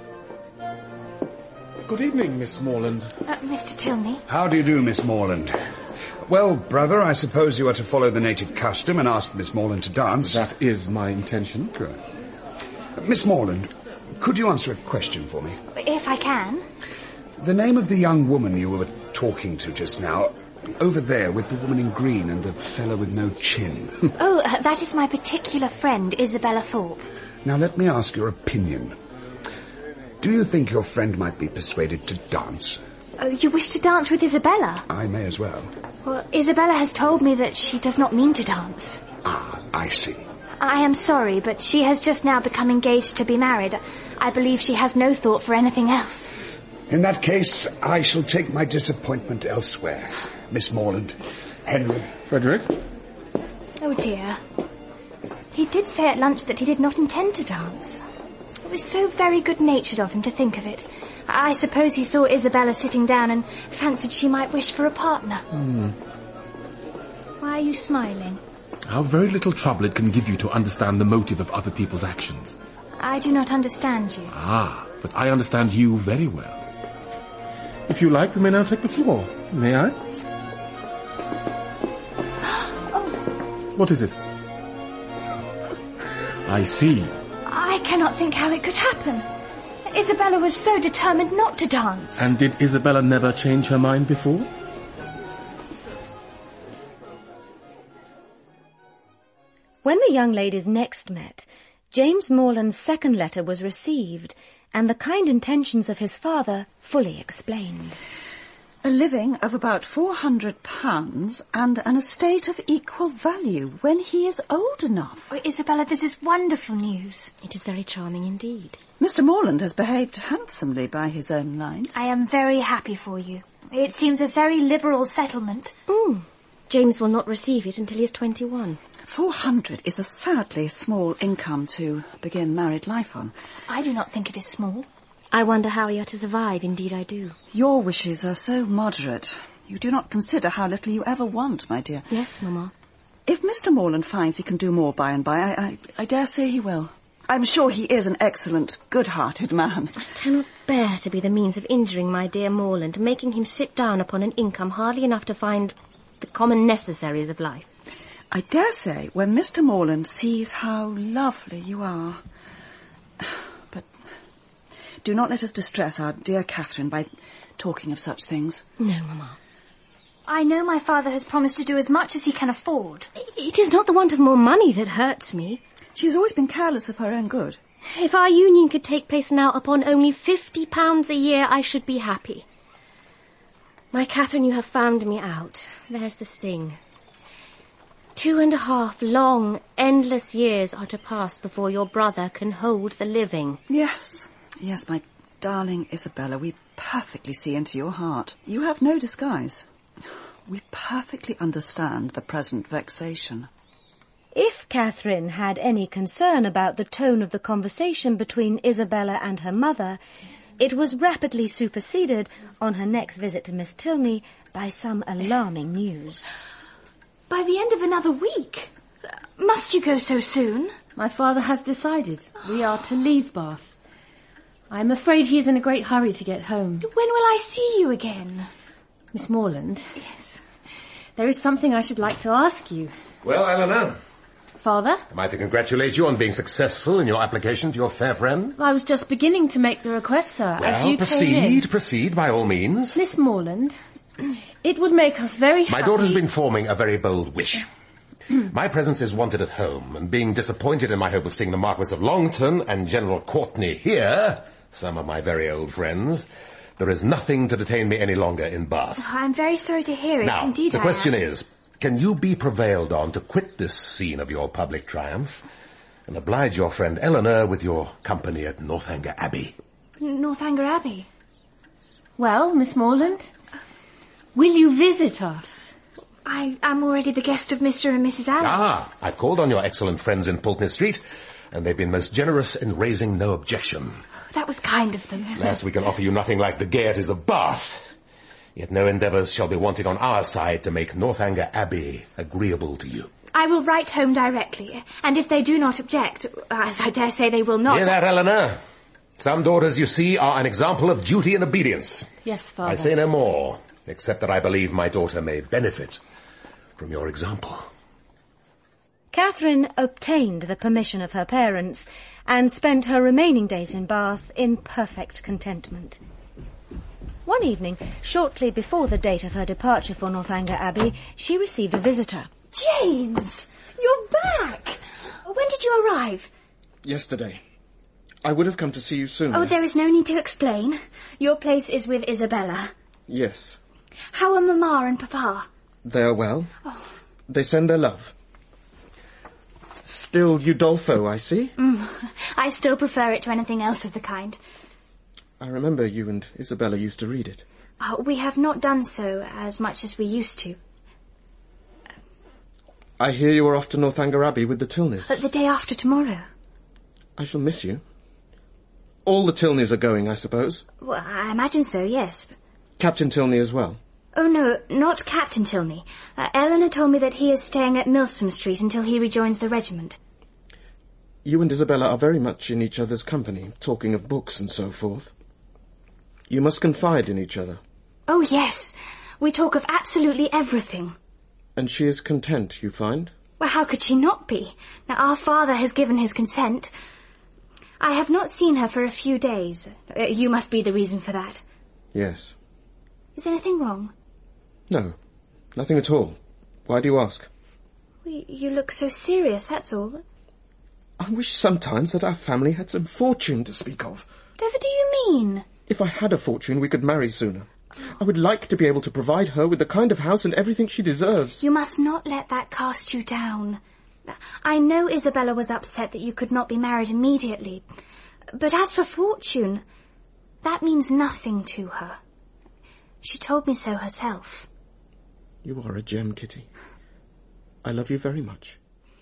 Speaker 14: Good evening, Miss Morland.
Speaker 3: Uh, Mister Tilney.
Speaker 15: How do you do, Miss Morland? Well, brother, I suppose you are to follow the native custom and ask Miss Morland to dance.
Speaker 14: That is my intention.
Speaker 15: Good. Miss Morland, could you answer a question for me?
Speaker 3: If I can.
Speaker 15: The name of the young woman you were talking to just now, over there with the woman in green and the fellow with no chin.
Speaker 3: Oh, uh, that is my particular friend, Isabella Thorpe.
Speaker 15: Now, let me ask your opinion. Do you think your friend might be persuaded to dance?
Speaker 3: Oh, you wish to dance with Isabella?
Speaker 15: I may as well.
Speaker 3: Well, Isabella has told me that she does not mean to dance.
Speaker 15: Ah, I see.
Speaker 3: I am sorry, but she has just now become engaged to be married. I believe she has no thought for anything else.
Speaker 15: In that case, I shall take my disappointment elsewhere. Miss Morland. Henry.
Speaker 14: Frederick.
Speaker 3: Oh, dear. He did say at lunch that he did not intend to dance. It was so very good-natured of him to think of it. I suppose he saw Isabella sitting down and fancied she might wish for a partner.
Speaker 14: Hmm.
Speaker 3: Why are you smiling?
Speaker 14: How very little trouble it can give you to understand the motive of other people's actions.
Speaker 3: I do not understand you.
Speaker 14: Ah, but I understand you very well. If you like, we may now take the floor. May I?
Speaker 3: Oh.
Speaker 14: What is it? I see.
Speaker 3: I cannot think how it could happen. Isabella was so determined not to dance.
Speaker 14: And did Isabella never change her mind before?
Speaker 2: When the young ladies next met, James Morland's second letter was received, and the kind intentions of his father fully explained.
Speaker 13: A living of about four hundred pounds and an estate of equal value when he is old enough.
Speaker 3: Oh, Isabella, this is wonderful news.
Speaker 8: It is very charming indeed.
Speaker 13: Mister Morland has behaved handsomely by his own lines.
Speaker 3: I am very happy for you. It seems a very liberal settlement.
Speaker 8: Mm. James will not receive it until he is twenty-one.
Speaker 13: Four hundred is a sadly small income to begin married life on.
Speaker 3: I do not think it is small.
Speaker 8: I wonder how he are to survive, indeed I do.
Speaker 13: Your wishes are so moderate. You do not consider how little you ever want, my dear.
Speaker 8: Yes, Mamma.
Speaker 13: If Mister Morland finds he can do more by and by, I, I, I dare say he will. I'm sure he is an excellent, good-hearted man.
Speaker 8: I cannot bear to be the means of injuring my dear Morland, making him sit down upon an income hardly enough to find the common necessaries of life.
Speaker 13: I dare say when Mister Morland sees how lovely you are, Do not let us distress our dear Catherine by talking of such things.
Speaker 8: No, Mamma.
Speaker 3: I know my father has promised to do as much as he can afford.
Speaker 8: It is not the want of more money that hurts me.
Speaker 13: She has always been careless of her own good.
Speaker 8: If our union could take place now upon only fifty pounds a year, I should be happy. My Catherine, you have found me out. There's the sting. Two and a half long, endless years are to pass before your brother can hold the living.
Speaker 13: Yes, yes, my darling Isabella, we perfectly see into your heart. You have no disguise. We perfectly understand the present vexation.
Speaker 2: If Catherine had any concern about the tone of the conversation between Isabella and her mother, it was rapidly superseded on her next visit to Miss Tilney by some alarming news.
Speaker 3: By the end of another week? Must you go so soon?
Speaker 16: My father has decided. We are to leave Bath. I'm afraid he is in a great hurry to get home.
Speaker 3: When will I see you again?
Speaker 16: Miss Morland? Yes. There is something I should like to ask you.
Speaker 12: Well, Eleanor?
Speaker 16: Father?
Speaker 12: Am I to congratulate you on being successful in your application to your fair friend?
Speaker 16: I was just beginning to make the request, sir,
Speaker 12: well,
Speaker 16: as you
Speaker 12: proceed,
Speaker 16: came in.
Speaker 12: proceed, by all means.
Speaker 16: Miss Morland, it would make us very happy...
Speaker 12: My daughter's been forming a very bold wish. My presence is wanted at home, and being disappointed in my hope of seeing the Marquis of Longton and General Courtenay here, some of my very old friends, there is nothing to detain me any longer in Bath.
Speaker 3: Oh, I'm very sorry to hear it.
Speaker 12: Now,
Speaker 3: Indeed,
Speaker 12: the
Speaker 3: I
Speaker 12: question
Speaker 3: am.
Speaker 12: is, can you be prevailed on to quit this scene of your public triumph and oblige your friend Eleanor with your company at Northanger Abbey?
Speaker 3: Northanger Abbey?
Speaker 16: Well, Miss Morland, will you visit us?
Speaker 3: I am already the guest of Mister and Missus Allen.
Speaker 12: Ah, I've called on your excellent friends in Pulteney Street, and they've been most generous in raising no objection.
Speaker 3: That was kind of them.
Speaker 12: Alas, we can offer you nothing like the gaieties of Bath. Yet no endeavours shall be wanting on our side to make Northanger Abbey agreeable to you.
Speaker 3: I will write home directly, and if they do not object, as I dare say they will not...
Speaker 12: Hear that, Eleanor? Some daughters, you see, are an example of duty and obedience.
Speaker 16: Yes, Father.
Speaker 12: I say no more, except that I believe my daughter may benefit from your example.
Speaker 2: Catherine obtained the permission of her parents and spent her remaining days in Bath in perfect contentment. One evening, shortly before the date of her departure for Northanger Abbey, she received a visitor.
Speaker 3: James! You're back! When did you arrive?
Speaker 17: Yesterday. I would have come to see you sooner.
Speaker 3: Oh, there is no need to explain. Your place is with Isabella.
Speaker 17: Yes.
Speaker 3: How are Mamma and Papa?
Speaker 17: They are well.
Speaker 3: Oh.
Speaker 17: They send their love. Still Udolpho, I see.
Speaker 3: Mm. I still prefer it to anything else of the kind.
Speaker 17: I remember you and Isabella used to read it.
Speaker 3: Oh, we have not done so as much as we used to.
Speaker 17: I hear you are off to Northanger Abbey with the Tilneys.
Speaker 3: But the day after tomorrow.
Speaker 17: I shall miss you. All the Tilneys are going, I suppose.
Speaker 3: Well, I imagine so, yes.
Speaker 17: Captain Tilney as well.
Speaker 3: Oh, no, not Captain Tilney. Uh, Eleanor told me that he is staying at Milston Street until he rejoins the regiment.
Speaker 17: You and Isabella are very much in each other's company, talking of books and so forth. You must confide in each other.
Speaker 3: Oh, yes. We talk of absolutely everything.
Speaker 17: And she is content, you find?
Speaker 3: Well, how could she not be? Now, our father has given his consent. I have not seen her for a few days. Uh, you must be the reason for that.
Speaker 17: Yes.
Speaker 3: Is anything wrong?
Speaker 17: No, nothing at all. Why do you ask?
Speaker 3: Well, you look so serious, that's all.
Speaker 17: I wish sometimes that our family had some fortune to speak of.
Speaker 3: Whatever do you mean?
Speaker 17: If I had a fortune, we could marry sooner. I would like to be able to provide her with the kind of house and everything she deserves.
Speaker 3: You must not let that cast you down. I know Isabella was upset that you could not be married immediately. But as for fortune, that means nothing to her. She told me so herself.
Speaker 17: You are a gem, Kitty. I love you very much.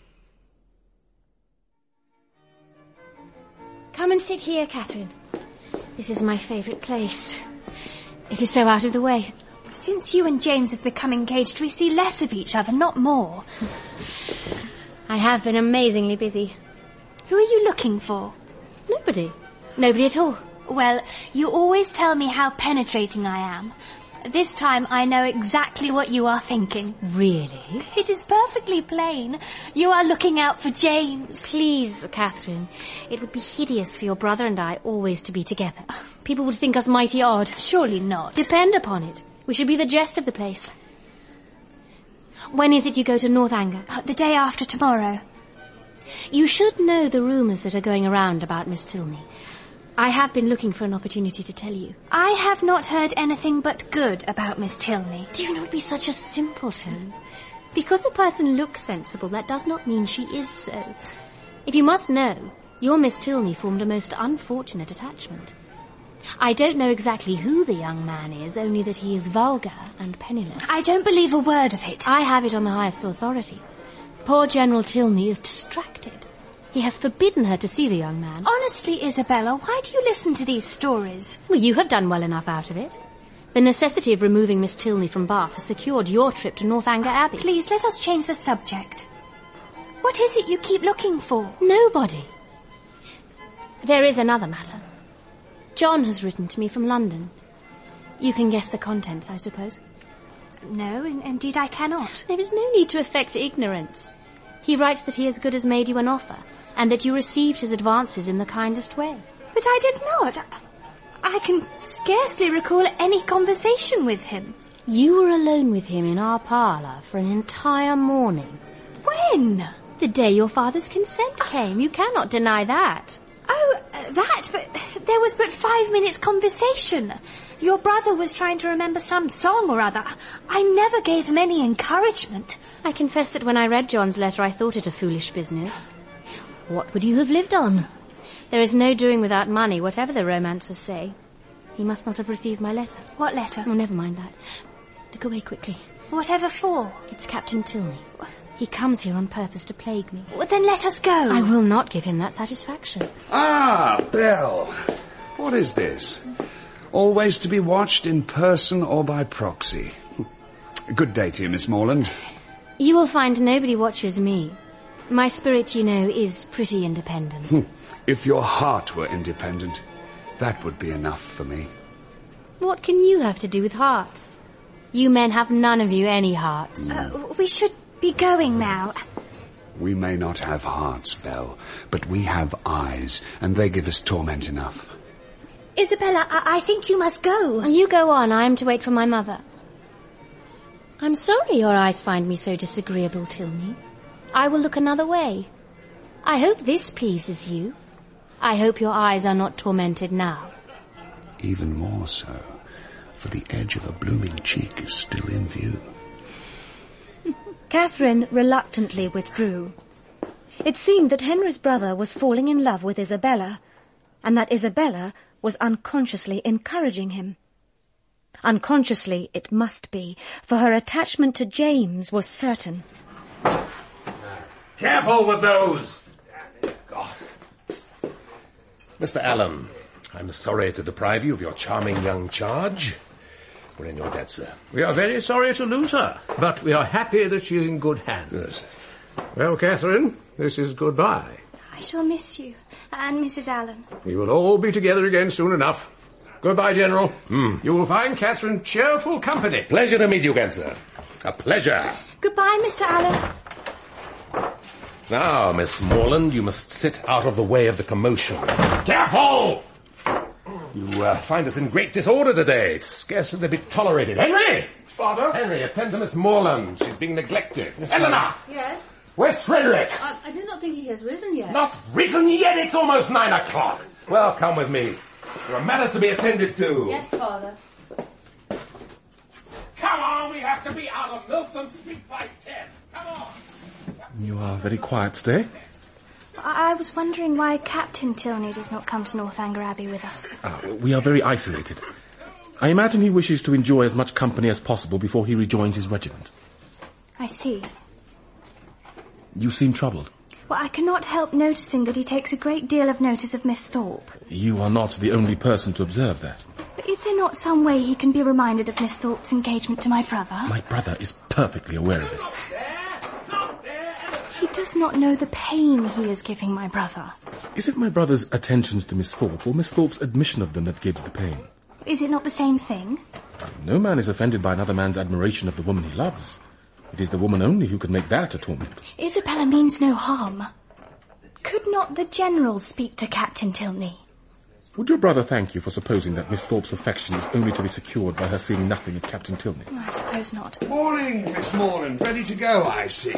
Speaker 8: Come and sit here, Catherine. This is my favourite place. It is so out of the way.
Speaker 3: Since you and James have become engaged, we see less of each other, not more.
Speaker 8: I have been amazingly busy.
Speaker 3: Who are you looking for?
Speaker 8: Nobody. Nobody at all.
Speaker 3: Well, you always tell me how penetrating I am. This time I know exactly what you are thinking.
Speaker 8: Really?
Speaker 3: It is perfectly plain. You are looking out for James.
Speaker 8: Please, Catherine. It would be hideous for your brother and I always to be together. People would think us mighty odd.
Speaker 3: Surely not.
Speaker 8: Depend upon it. We should be the jest of the place. When is it you go to Northanger?
Speaker 3: Uh, the day after tomorrow.
Speaker 8: You should know the rumours that are going around about Miss Tilney. I have been looking for an opportunity to tell you.
Speaker 3: I have not heard anything but good about Miss Tilney.
Speaker 8: Do not be such a simpleton. Because a person looks sensible, that does not mean she is so. If you must know, your Miss Tilney formed a most unfortunate attachment. I don't know exactly who the young man is, only that he is vulgar and penniless.
Speaker 3: I don't believe a word of it.
Speaker 8: I have it on the highest authority. Poor General Tilney is distracted. He has forbidden her to see the young man.
Speaker 3: Honestly, Isabella, why do you listen to these stories?
Speaker 8: Well, you have done well enough out of it. The necessity of removing Miss Tilney from Bath has secured your trip to Northanger Abbey.
Speaker 3: Please, let us change the subject. What is it you keep looking for?
Speaker 8: Nobody. There is another matter. John has written to me from London. You can guess the contents, I suppose.
Speaker 3: No, in- indeed I cannot.
Speaker 8: There is no need to affect ignorance. He writes that he as good as made you an offer, and that you received his advances in the kindest way.
Speaker 3: But I did not. I can scarcely recall any conversation with him.
Speaker 8: You were alone with him in our parlour for an entire morning.
Speaker 3: When?
Speaker 8: The day your father's consent came. You cannot deny that.
Speaker 3: Oh, uh, that, but there was but five minutes' conversation. Your brother was trying to remember some song or other. I never gave him any encouragement.
Speaker 8: I confess that when I read John's letter, I thought it a foolish business. What would you have lived on? There is no doing without money, whatever the romancers say. He must not have received my letter.
Speaker 3: What letter?
Speaker 8: Oh, never mind that. Look away quickly.
Speaker 3: Whatever for?
Speaker 8: It's Captain Tilney. He comes here on purpose to plague me.
Speaker 3: Well, then let us go.
Speaker 8: I will not give him that satisfaction.
Speaker 15: Ah, Belle. What is this? Always to be watched in person or by proxy. Good day to you, Miss Morland.
Speaker 8: You will find nobody watches me. My spirit, you know, is pretty independent.
Speaker 15: If your heart were independent, that would be enough for me.
Speaker 8: What can you have to do with hearts? You men have none of you any hearts.
Speaker 3: Uh, we should be going now.
Speaker 15: We may not have hearts, Belle, but we have eyes, and they give us torment enough.
Speaker 3: Isabella, I, I think you must go.
Speaker 8: You go on. I am to wait for my mother. I'm sorry your eyes find me so disagreeable, Tilney. I will look another way. I hope this pleases you. I hope your eyes are not tormented now.
Speaker 15: Even more so, for the edge of a blooming cheek is still in view.
Speaker 2: Catherine reluctantly withdrew. It seemed that Henry's brother was falling in love with Isabella, and that Isabella was unconsciously encouraging him. Unconsciously, it must be, for her attachment to James was certain.
Speaker 12: Careful with those! God. Mister Allen, I'm sorry to deprive you of your charming young charge. We're in your debt, sir.
Speaker 4: We are very sorry to lose her, but we are happy that she is in good hands.
Speaker 12: Yes.
Speaker 4: Well, Catherine, this is goodbye.
Speaker 3: I shall miss you, and Missus Allen.
Speaker 4: We will all be together again soon enough. Goodbye, General.
Speaker 12: Mm.
Speaker 4: You will find Catherine cheerful company.
Speaker 12: Pleasure to meet you again, sir. A pleasure.
Speaker 3: Goodbye, Mister Allen.
Speaker 12: Now, Miss Morland, you must sit out of the way of the commotion. Careful! You uh, find us in great disorder today. It's scarcely to be tolerated. Henry!
Speaker 14: Father?
Speaker 12: Henry, attend to Miss Morland. She's being neglected.
Speaker 14: Yes,
Speaker 12: Eleanor!
Speaker 16: Yes?
Speaker 12: Where's Frederick?
Speaker 16: I, I do not think he has risen yet.
Speaker 12: Not risen yet? It's almost nine o'clock. Well, come with me. There are matters to be attended to.
Speaker 16: Yes, Father.
Speaker 12: Come on, we have to be out of Milsom Street by ten. Come on.
Speaker 14: You are very quiet today.
Speaker 3: I, I was wondering why Captain Tilney does not come to Northanger Abbey with us.
Speaker 14: Ah, we are very isolated. I imagine he wishes to enjoy as much company as possible before he rejoins his regiment.
Speaker 3: I see.
Speaker 14: You seem troubled.
Speaker 3: Well, I cannot help noticing that he takes a great deal of notice of Miss Thorpe.
Speaker 14: You are not the only person to observe that.
Speaker 3: But is there not some way he can be reminded of Miss Thorpe's engagement to my brother?
Speaker 14: My brother is perfectly aware of it.
Speaker 3: He does not know the pain he is giving my brother.
Speaker 14: Is it my brother's attentions to Miss Thorpe or Miss Thorpe's admission of them that gives the pain?
Speaker 3: Is it not the same thing?
Speaker 14: No man is offended by another man's admiration of the woman he loves. It is the woman only who can make that a torment.
Speaker 3: Isabella means no harm. Could not the General speak to Captain Tilney?
Speaker 14: Would your brother thank you for supposing that Miss Thorpe's affection is only to be secured by her seeing nothing of Captain Tilney?
Speaker 3: I suppose not.
Speaker 15: Morning, Miss Morland. Ready to go, I see.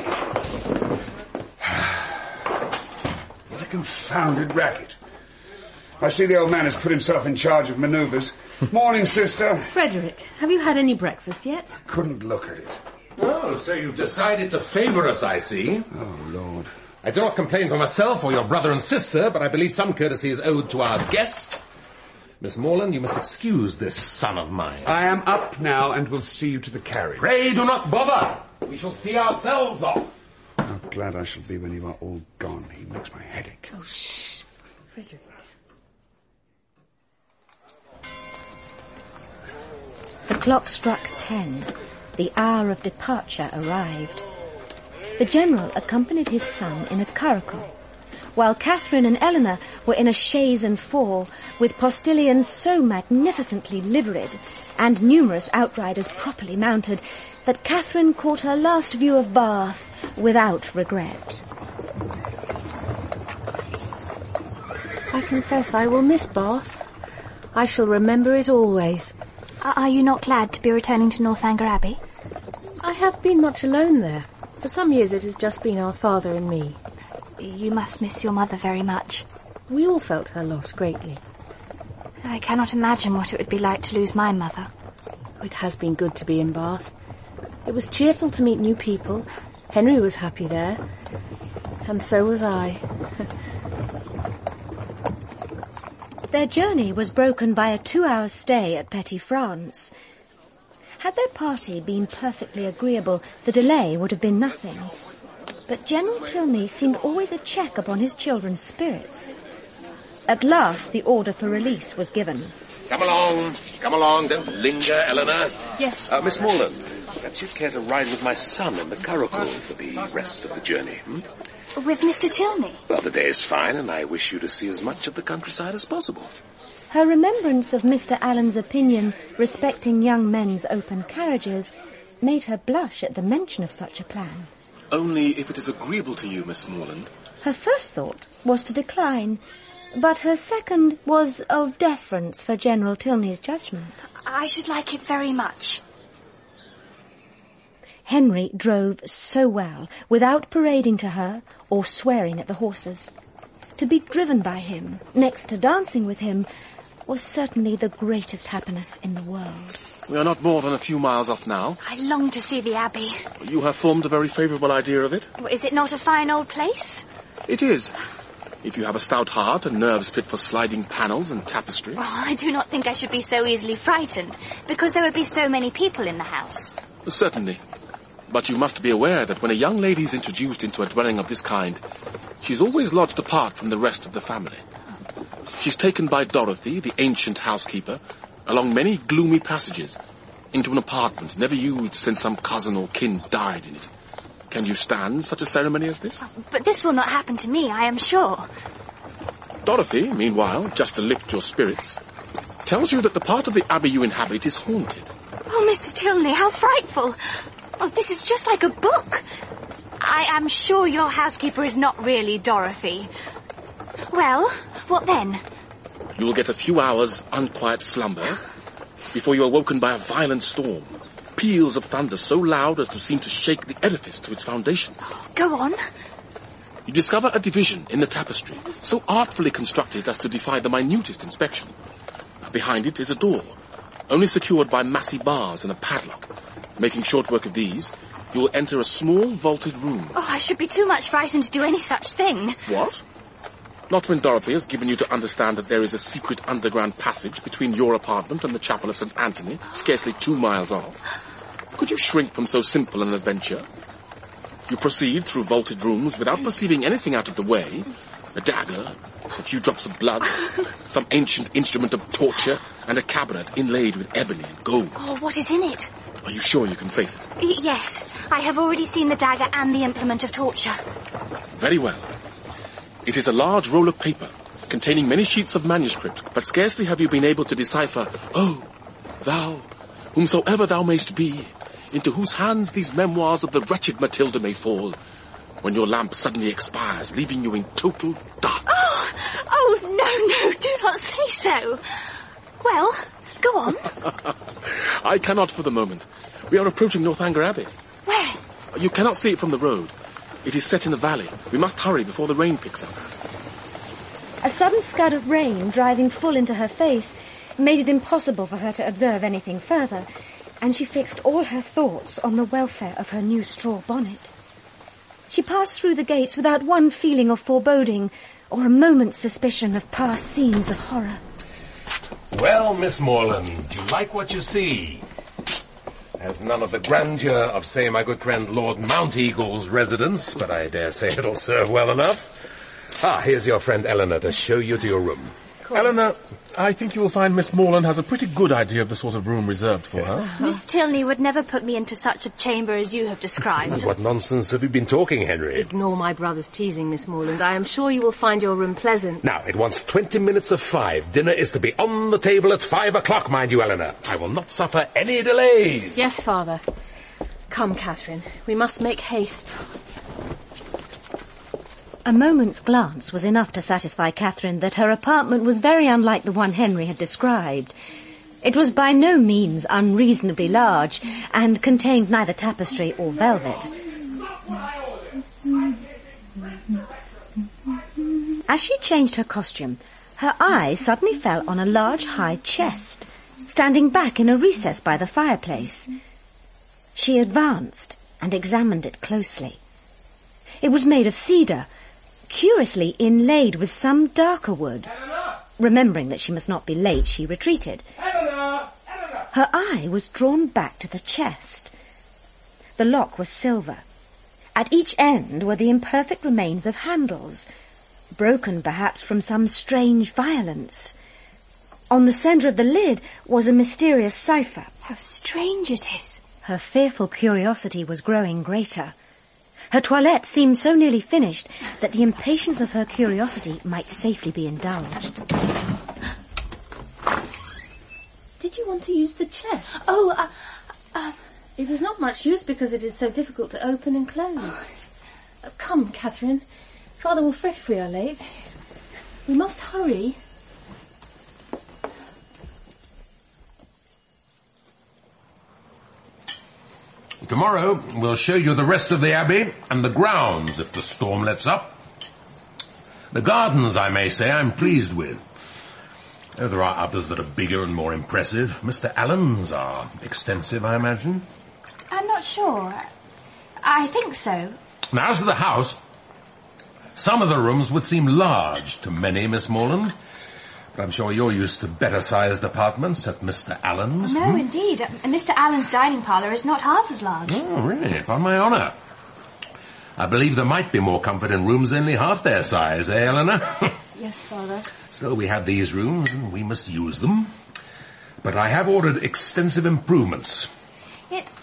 Speaker 15: What a confounded racket. I see the old man has put himself in charge of manoeuvres. Morning, sister.
Speaker 16: Frederick, have you had any breakfast yet?
Speaker 15: Couldn't look at it.
Speaker 12: Oh, so you've decided to favour us, I see.
Speaker 15: Oh, Lord.
Speaker 12: I do not complain for myself or your brother and sister, but I believe some courtesy is owed to our guest. Miss Morland, you must excuse this son of mine.
Speaker 15: I am up now and will see you to the carriage.
Speaker 12: Pray do not bother. We shall see ourselves off.
Speaker 15: How glad I shall be when you are all gone. He makes my head ache.
Speaker 16: Oh, shh, Frederick.
Speaker 2: The clock struck ten. The hour of departure arrived. The General accompanied his son in a curricle, while Catherine and Eleanor were in a chaise and four, with postilions so magnificently liveried and numerous outriders properly mounted that Catherine caught her last view of Bath without regret.
Speaker 16: I confess I will miss Bath. I shall remember it always.
Speaker 3: Are you not glad to be returning to Northanger Abbey?
Speaker 16: I have been much alone there. For some years it has just been our father and me.
Speaker 3: You must miss your mother very much.
Speaker 16: We all felt her loss greatly.
Speaker 3: I cannot imagine what it would be like to lose my mother.
Speaker 16: It has been good to be in Bath. It was cheerful to meet new people. Henry was happy there. And so was I.
Speaker 2: Their journey was broken by a two-hour stay at Petty France. Had their party been perfectly agreeable, the delay would have been nothing. But General Tilney seemed always a check upon his children's spirits. At last the order for release was given.
Speaker 10: Come along, come along, don't linger, Eleanor.
Speaker 16: Yes.
Speaker 10: Uh, Miss Morland, perhaps you'd care to ride with my son in the curricle for the rest of the journey, hmm?
Speaker 3: With Mister Tilney?
Speaker 10: Well, the day is fine, and I wish you to see as much of the countryside as possible.
Speaker 2: Her remembrance of Mister Allen's opinion respecting young men's open carriages made her blush at the mention of such a plan.
Speaker 10: Only if it is agreeable to you, Miss Morland.
Speaker 2: Her first thought was to decline, but her second was of deference for General Tilney's judgment.
Speaker 3: I should like it very much.
Speaker 2: Henry drove so well, without parading to her or swearing at the horses. To be driven by him, next to dancing with him, was certainly the greatest happiness in the world.
Speaker 10: We are not more than a few miles off now.
Speaker 3: I long to see the Abbey.
Speaker 10: You have formed a very favourable idea of it.
Speaker 3: Is it not a fine old place?
Speaker 10: It is. If you have a stout heart and nerves fit for sliding panels and tapestry.
Speaker 3: Oh, I do not think I should be so easily frightened, because there would be so many people in the house.
Speaker 10: Certainly. But you must be aware that when a young lady is introduced into a dwelling of this kind, she's always lodged apart from the rest of the family. She's taken by Dorothy, the ancient housekeeper, along many gloomy passages, into an apartment never used since some cousin or kin died in it. Can you stand such a ceremony as this?
Speaker 3: But this will not happen to me, I am sure.
Speaker 10: Dorothy, meanwhile, just to lift your spirits, tells you that the part of the abbey you inhabit is haunted.
Speaker 3: Oh, Mister Tilney, how frightful! Oh, this is just like a book. I am sure your housekeeper is not really Dorothy. Well, what then?
Speaker 10: You will get a few hours' unquiet slumber before you are woken by a violent storm. Peals of thunder so loud as to seem to shake the edifice to its foundation.
Speaker 3: Go on.
Speaker 10: You discover a division in the tapestry, so artfully constructed as to defy the minutest inspection. Behind it is a door, only secured by massy bars and a padlock. Making short work of these, you will enter a small vaulted room.
Speaker 3: Oh, I should be too much frightened to do any such thing.
Speaker 10: What? Not when Dorothy has given you to understand that there is a secret underground passage between your apartment and the chapel of Saint Anthony, scarcely two miles off. Could you shrink from so simple an adventure? You proceed through vaulted rooms without perceiving anything out of the way. A dagger, a few drops of blood, some ancient instrument of torture, and a cabinet inlaid with ebony and gold.
Speaker 3: Oh, what is in it?
Speaker 10: Are you sure you can face it?
Speaker 3: Y- yes, I have already seen the dagger and the implement of torture.
Speaker 10: Very well. It is a large roll of paper, containing many sheets of manuscript, but scarcely have you been able to decipher, "Oh, thou, whomsoever thou mayst be, into whose hands these memoirs of the wretched Matilda may fall, when your lamp suddenly expires, leaving you in total dark.
Speaker 3: Oh, oh, no, no, do not say so. Well, go on.
Speaker 10: I cannot for the moment. We are approaching Northanger Abbey.
Speaker 3: Where?
Speaker 10: You cannot see it from the road. It is set in a valley. We must hurry before the rain picks up.
Speaker 2: A sudden scud of rain driving full into her face made it impossible for her to observe anything further, and she fixed all her thoughts on the welfare of her new straw bonnet. She passed through the gates without one feeling of foreboding or a moment's suspicion of past scenes of horror.
Speaker 12: Well, Miss Morland, do you like what you see? Has none of the grandeur of, say, my good friend Lord Mounteagle's residence, but I dare say it'll serve well enough. Ah, here's your friend Eleanor to show you to your room.
Speaker 14: Eleanor, I think you will find Miss Morland has a pretty good idea of the sort of room reserved for her.
Speaker 3: Miss Tilney would never put me into such a chamber as you have described.
Speaker 12: What nonsense have you been talking, Henry?
Speaker 16: Ignore my brother's teasing, Miss Morland. I am sure you will find your room pleasant.
Speaker 12: Now, it wants twenty minutes of five. Dinner is to be on the table at five o'clock, mind you, Eleanor. I will not suffer any delays.
Speaker 16: Yes, Father. Come, Catherine. We must make haste.
Speaker 2: A moment's glance was enough to satisfy Catherine that her apartment was very unlike the one Henry had described. It was by no means unreasonably large, and contained neither tapestry or velvet. As she changed her costume, her eye suddenly fell on a large high chest, standing back in a recess by the fireplace. She advanced and examined it closely. It was made of cedar, curiously inlaid with some darker wood. Remembering that she must not be late, she retreated. Her eye was drawn back to the chest. The lock was silver. At each end were the imperfect remains of handles, broken perhaps from some strange violence. On the centre of the lid was a mysterious cipher.
Speaker 3: How strange it is.
Speaker 2: Her fearful curiosity was growing greater. Her toilette seemed so nearly finished that the impatience of her curiosity might safely be indulged.
Speaker 16: Did you want to use the chest?
Speaker 3: Oh, uh, uh,
Speaker 16: it is not much use because it is so difficult to open and close. Uh, come, Catherine. Father will fret if we are late. We must hurry.
Speaker 12: Tomorrow we'll show you the rest of the Abbey and the grounds if the storm lets up. The gardens, I may say, I'm pleased with. Oh, there are others that are bigger and more impressive. Mister Allen's are extensive, I imagine.
Speaker 3: I'm not sure. I think so.
Speaker 12: Now, as to the house, some of the rooms would seem large to many, Miss Morland. But I'm sure you're used to better-sized apartments at Mister Allen's.
Speaker 3: No,
Speaker 12: hmm?
Speaker 3: indeed. Uh, Mister Allen's dining parlour is not half as large.
Speaker 12: Oh, really? Upon my honour. I believe there might be more comfort in rooms only half their size, eh, Eleanor?
Speaker 16: Yes, Father.
Speaker 12: Still, we have these rooms, and we must use them. But I have ordered extensive improvements.
Speaker 3: It...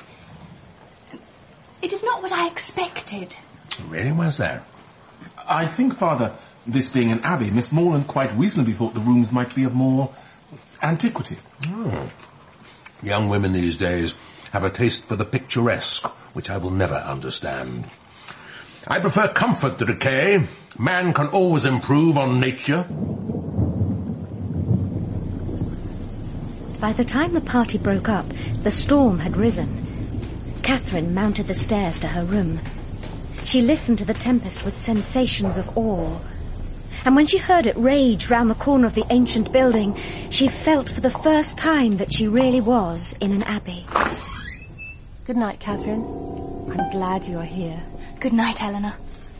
Speaker 3: It is not what I expected.
Speaker 12: Really? Where's that?
Speaker 14: I think, Father, this being an abbey, Miss Morland quite reasonably thought the rooms might be of more antiquity.
Speaker 12: Oh. Young women these days have a taste for the picturesque, which I will never understand. I prefer comfort to decay. Man can always improve on nature.
Speaker 2: By the time the party broke up, the storm had risen. Catherine mounted the stairs to her room. She listened to the tempest with sensations of awe. And when she heard it rage round the corner of the ancient building, she felt for the first time that she really was in an abbey.
Speaker 16: Good night, Catherine. I'm glad you are here.
Speaker 3: Good night, Eleanor.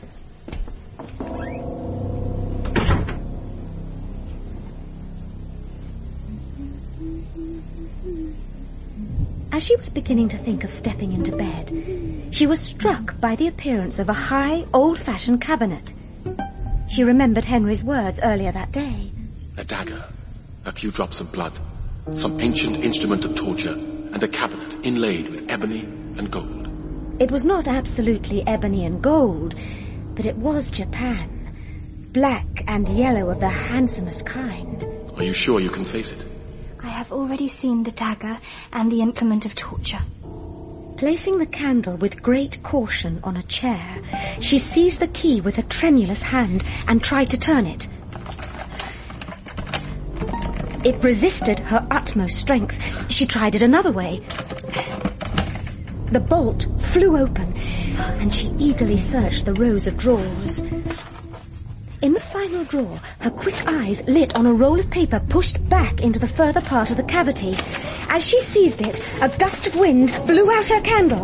Speaker 2: As she was beginning to think of stepping into bed, she was struck by the appearance of a high, old-fashioned cabinet. She remembered Henry's words earlier that day.
Speaker 10: A dagger, a few drops of blood, some ancient instrument of torture, and a cabinet inlaid with ebony and gold.
Speaker 2: It was not absolutely ebony and gold, but it was Japan. Black and yellow of the handsomest kind.
Speaker 10: Are you sure you can face it?
Speaker 2: I have already seen the dagger and the implement of torture. Placing the candle with great caution on a chair, she seized the key with a tremulous hand and tried to turn it. It resisted her utmost strength. She tried it another way. The bolt flew open, and she eagerly searched the rows of drawers. In the final drawer, her quick eyes lit on a roll of paper pushed back into the further part of the cavity. As she seized it, a gust of wind blew out her candle.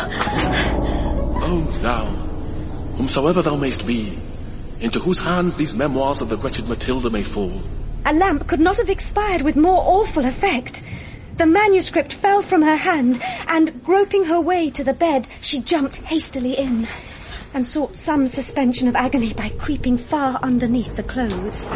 Speaker 10: Oh, thou, whomsoever thou mayst be, into whose hands these memoirs of the wretched Matilda may fall.
Speaker 2: A lamp could not have expired with more awful effect. The manuscript fell from her hand, and, groping her way to the bed, she jumped hastily in, and sought some suspension of agony by creeping far underneath the clothes.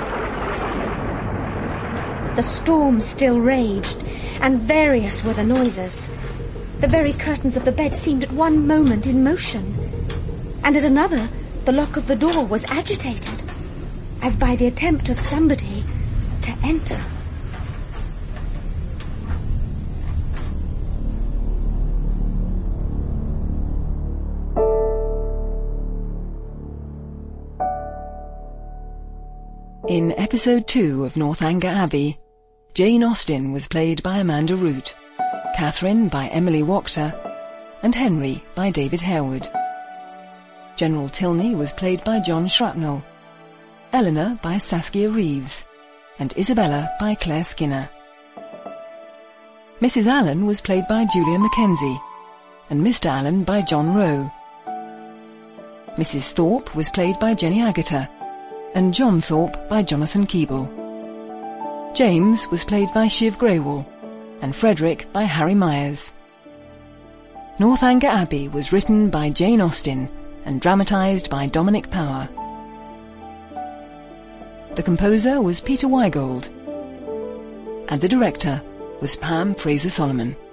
Speaker 2: The storm still raged, and various were the noises. The very curtains of the bed seemed at one moment in motion, and at another the lock of the door was agitated, as by the attempt of somebody to enter.
Speaker 1: In episode two of Northanger Abbey, Jane Austen was played by Amanda Root, Catherine by Emily Wachter, and Henry by David Harewood. General Tilney was played by John Shrapnel, Eleanor by Saskia Reeves, and Isabella by Claire Skinner. Missus Allen was played by Julia Mackenzie, and Mister Allen by John Rowe. Missus Thorpe was played by Jenny Agutter, and John Thorpe by Jonathan Keeble. James was played by Shiv Greywall, and Frederick by Harry Myers. Northanger Abbey was written by Jane Austen and dramatised by Dominic Power. The composer was Peter Weigold, and the director was Pam Fraser-Solomon.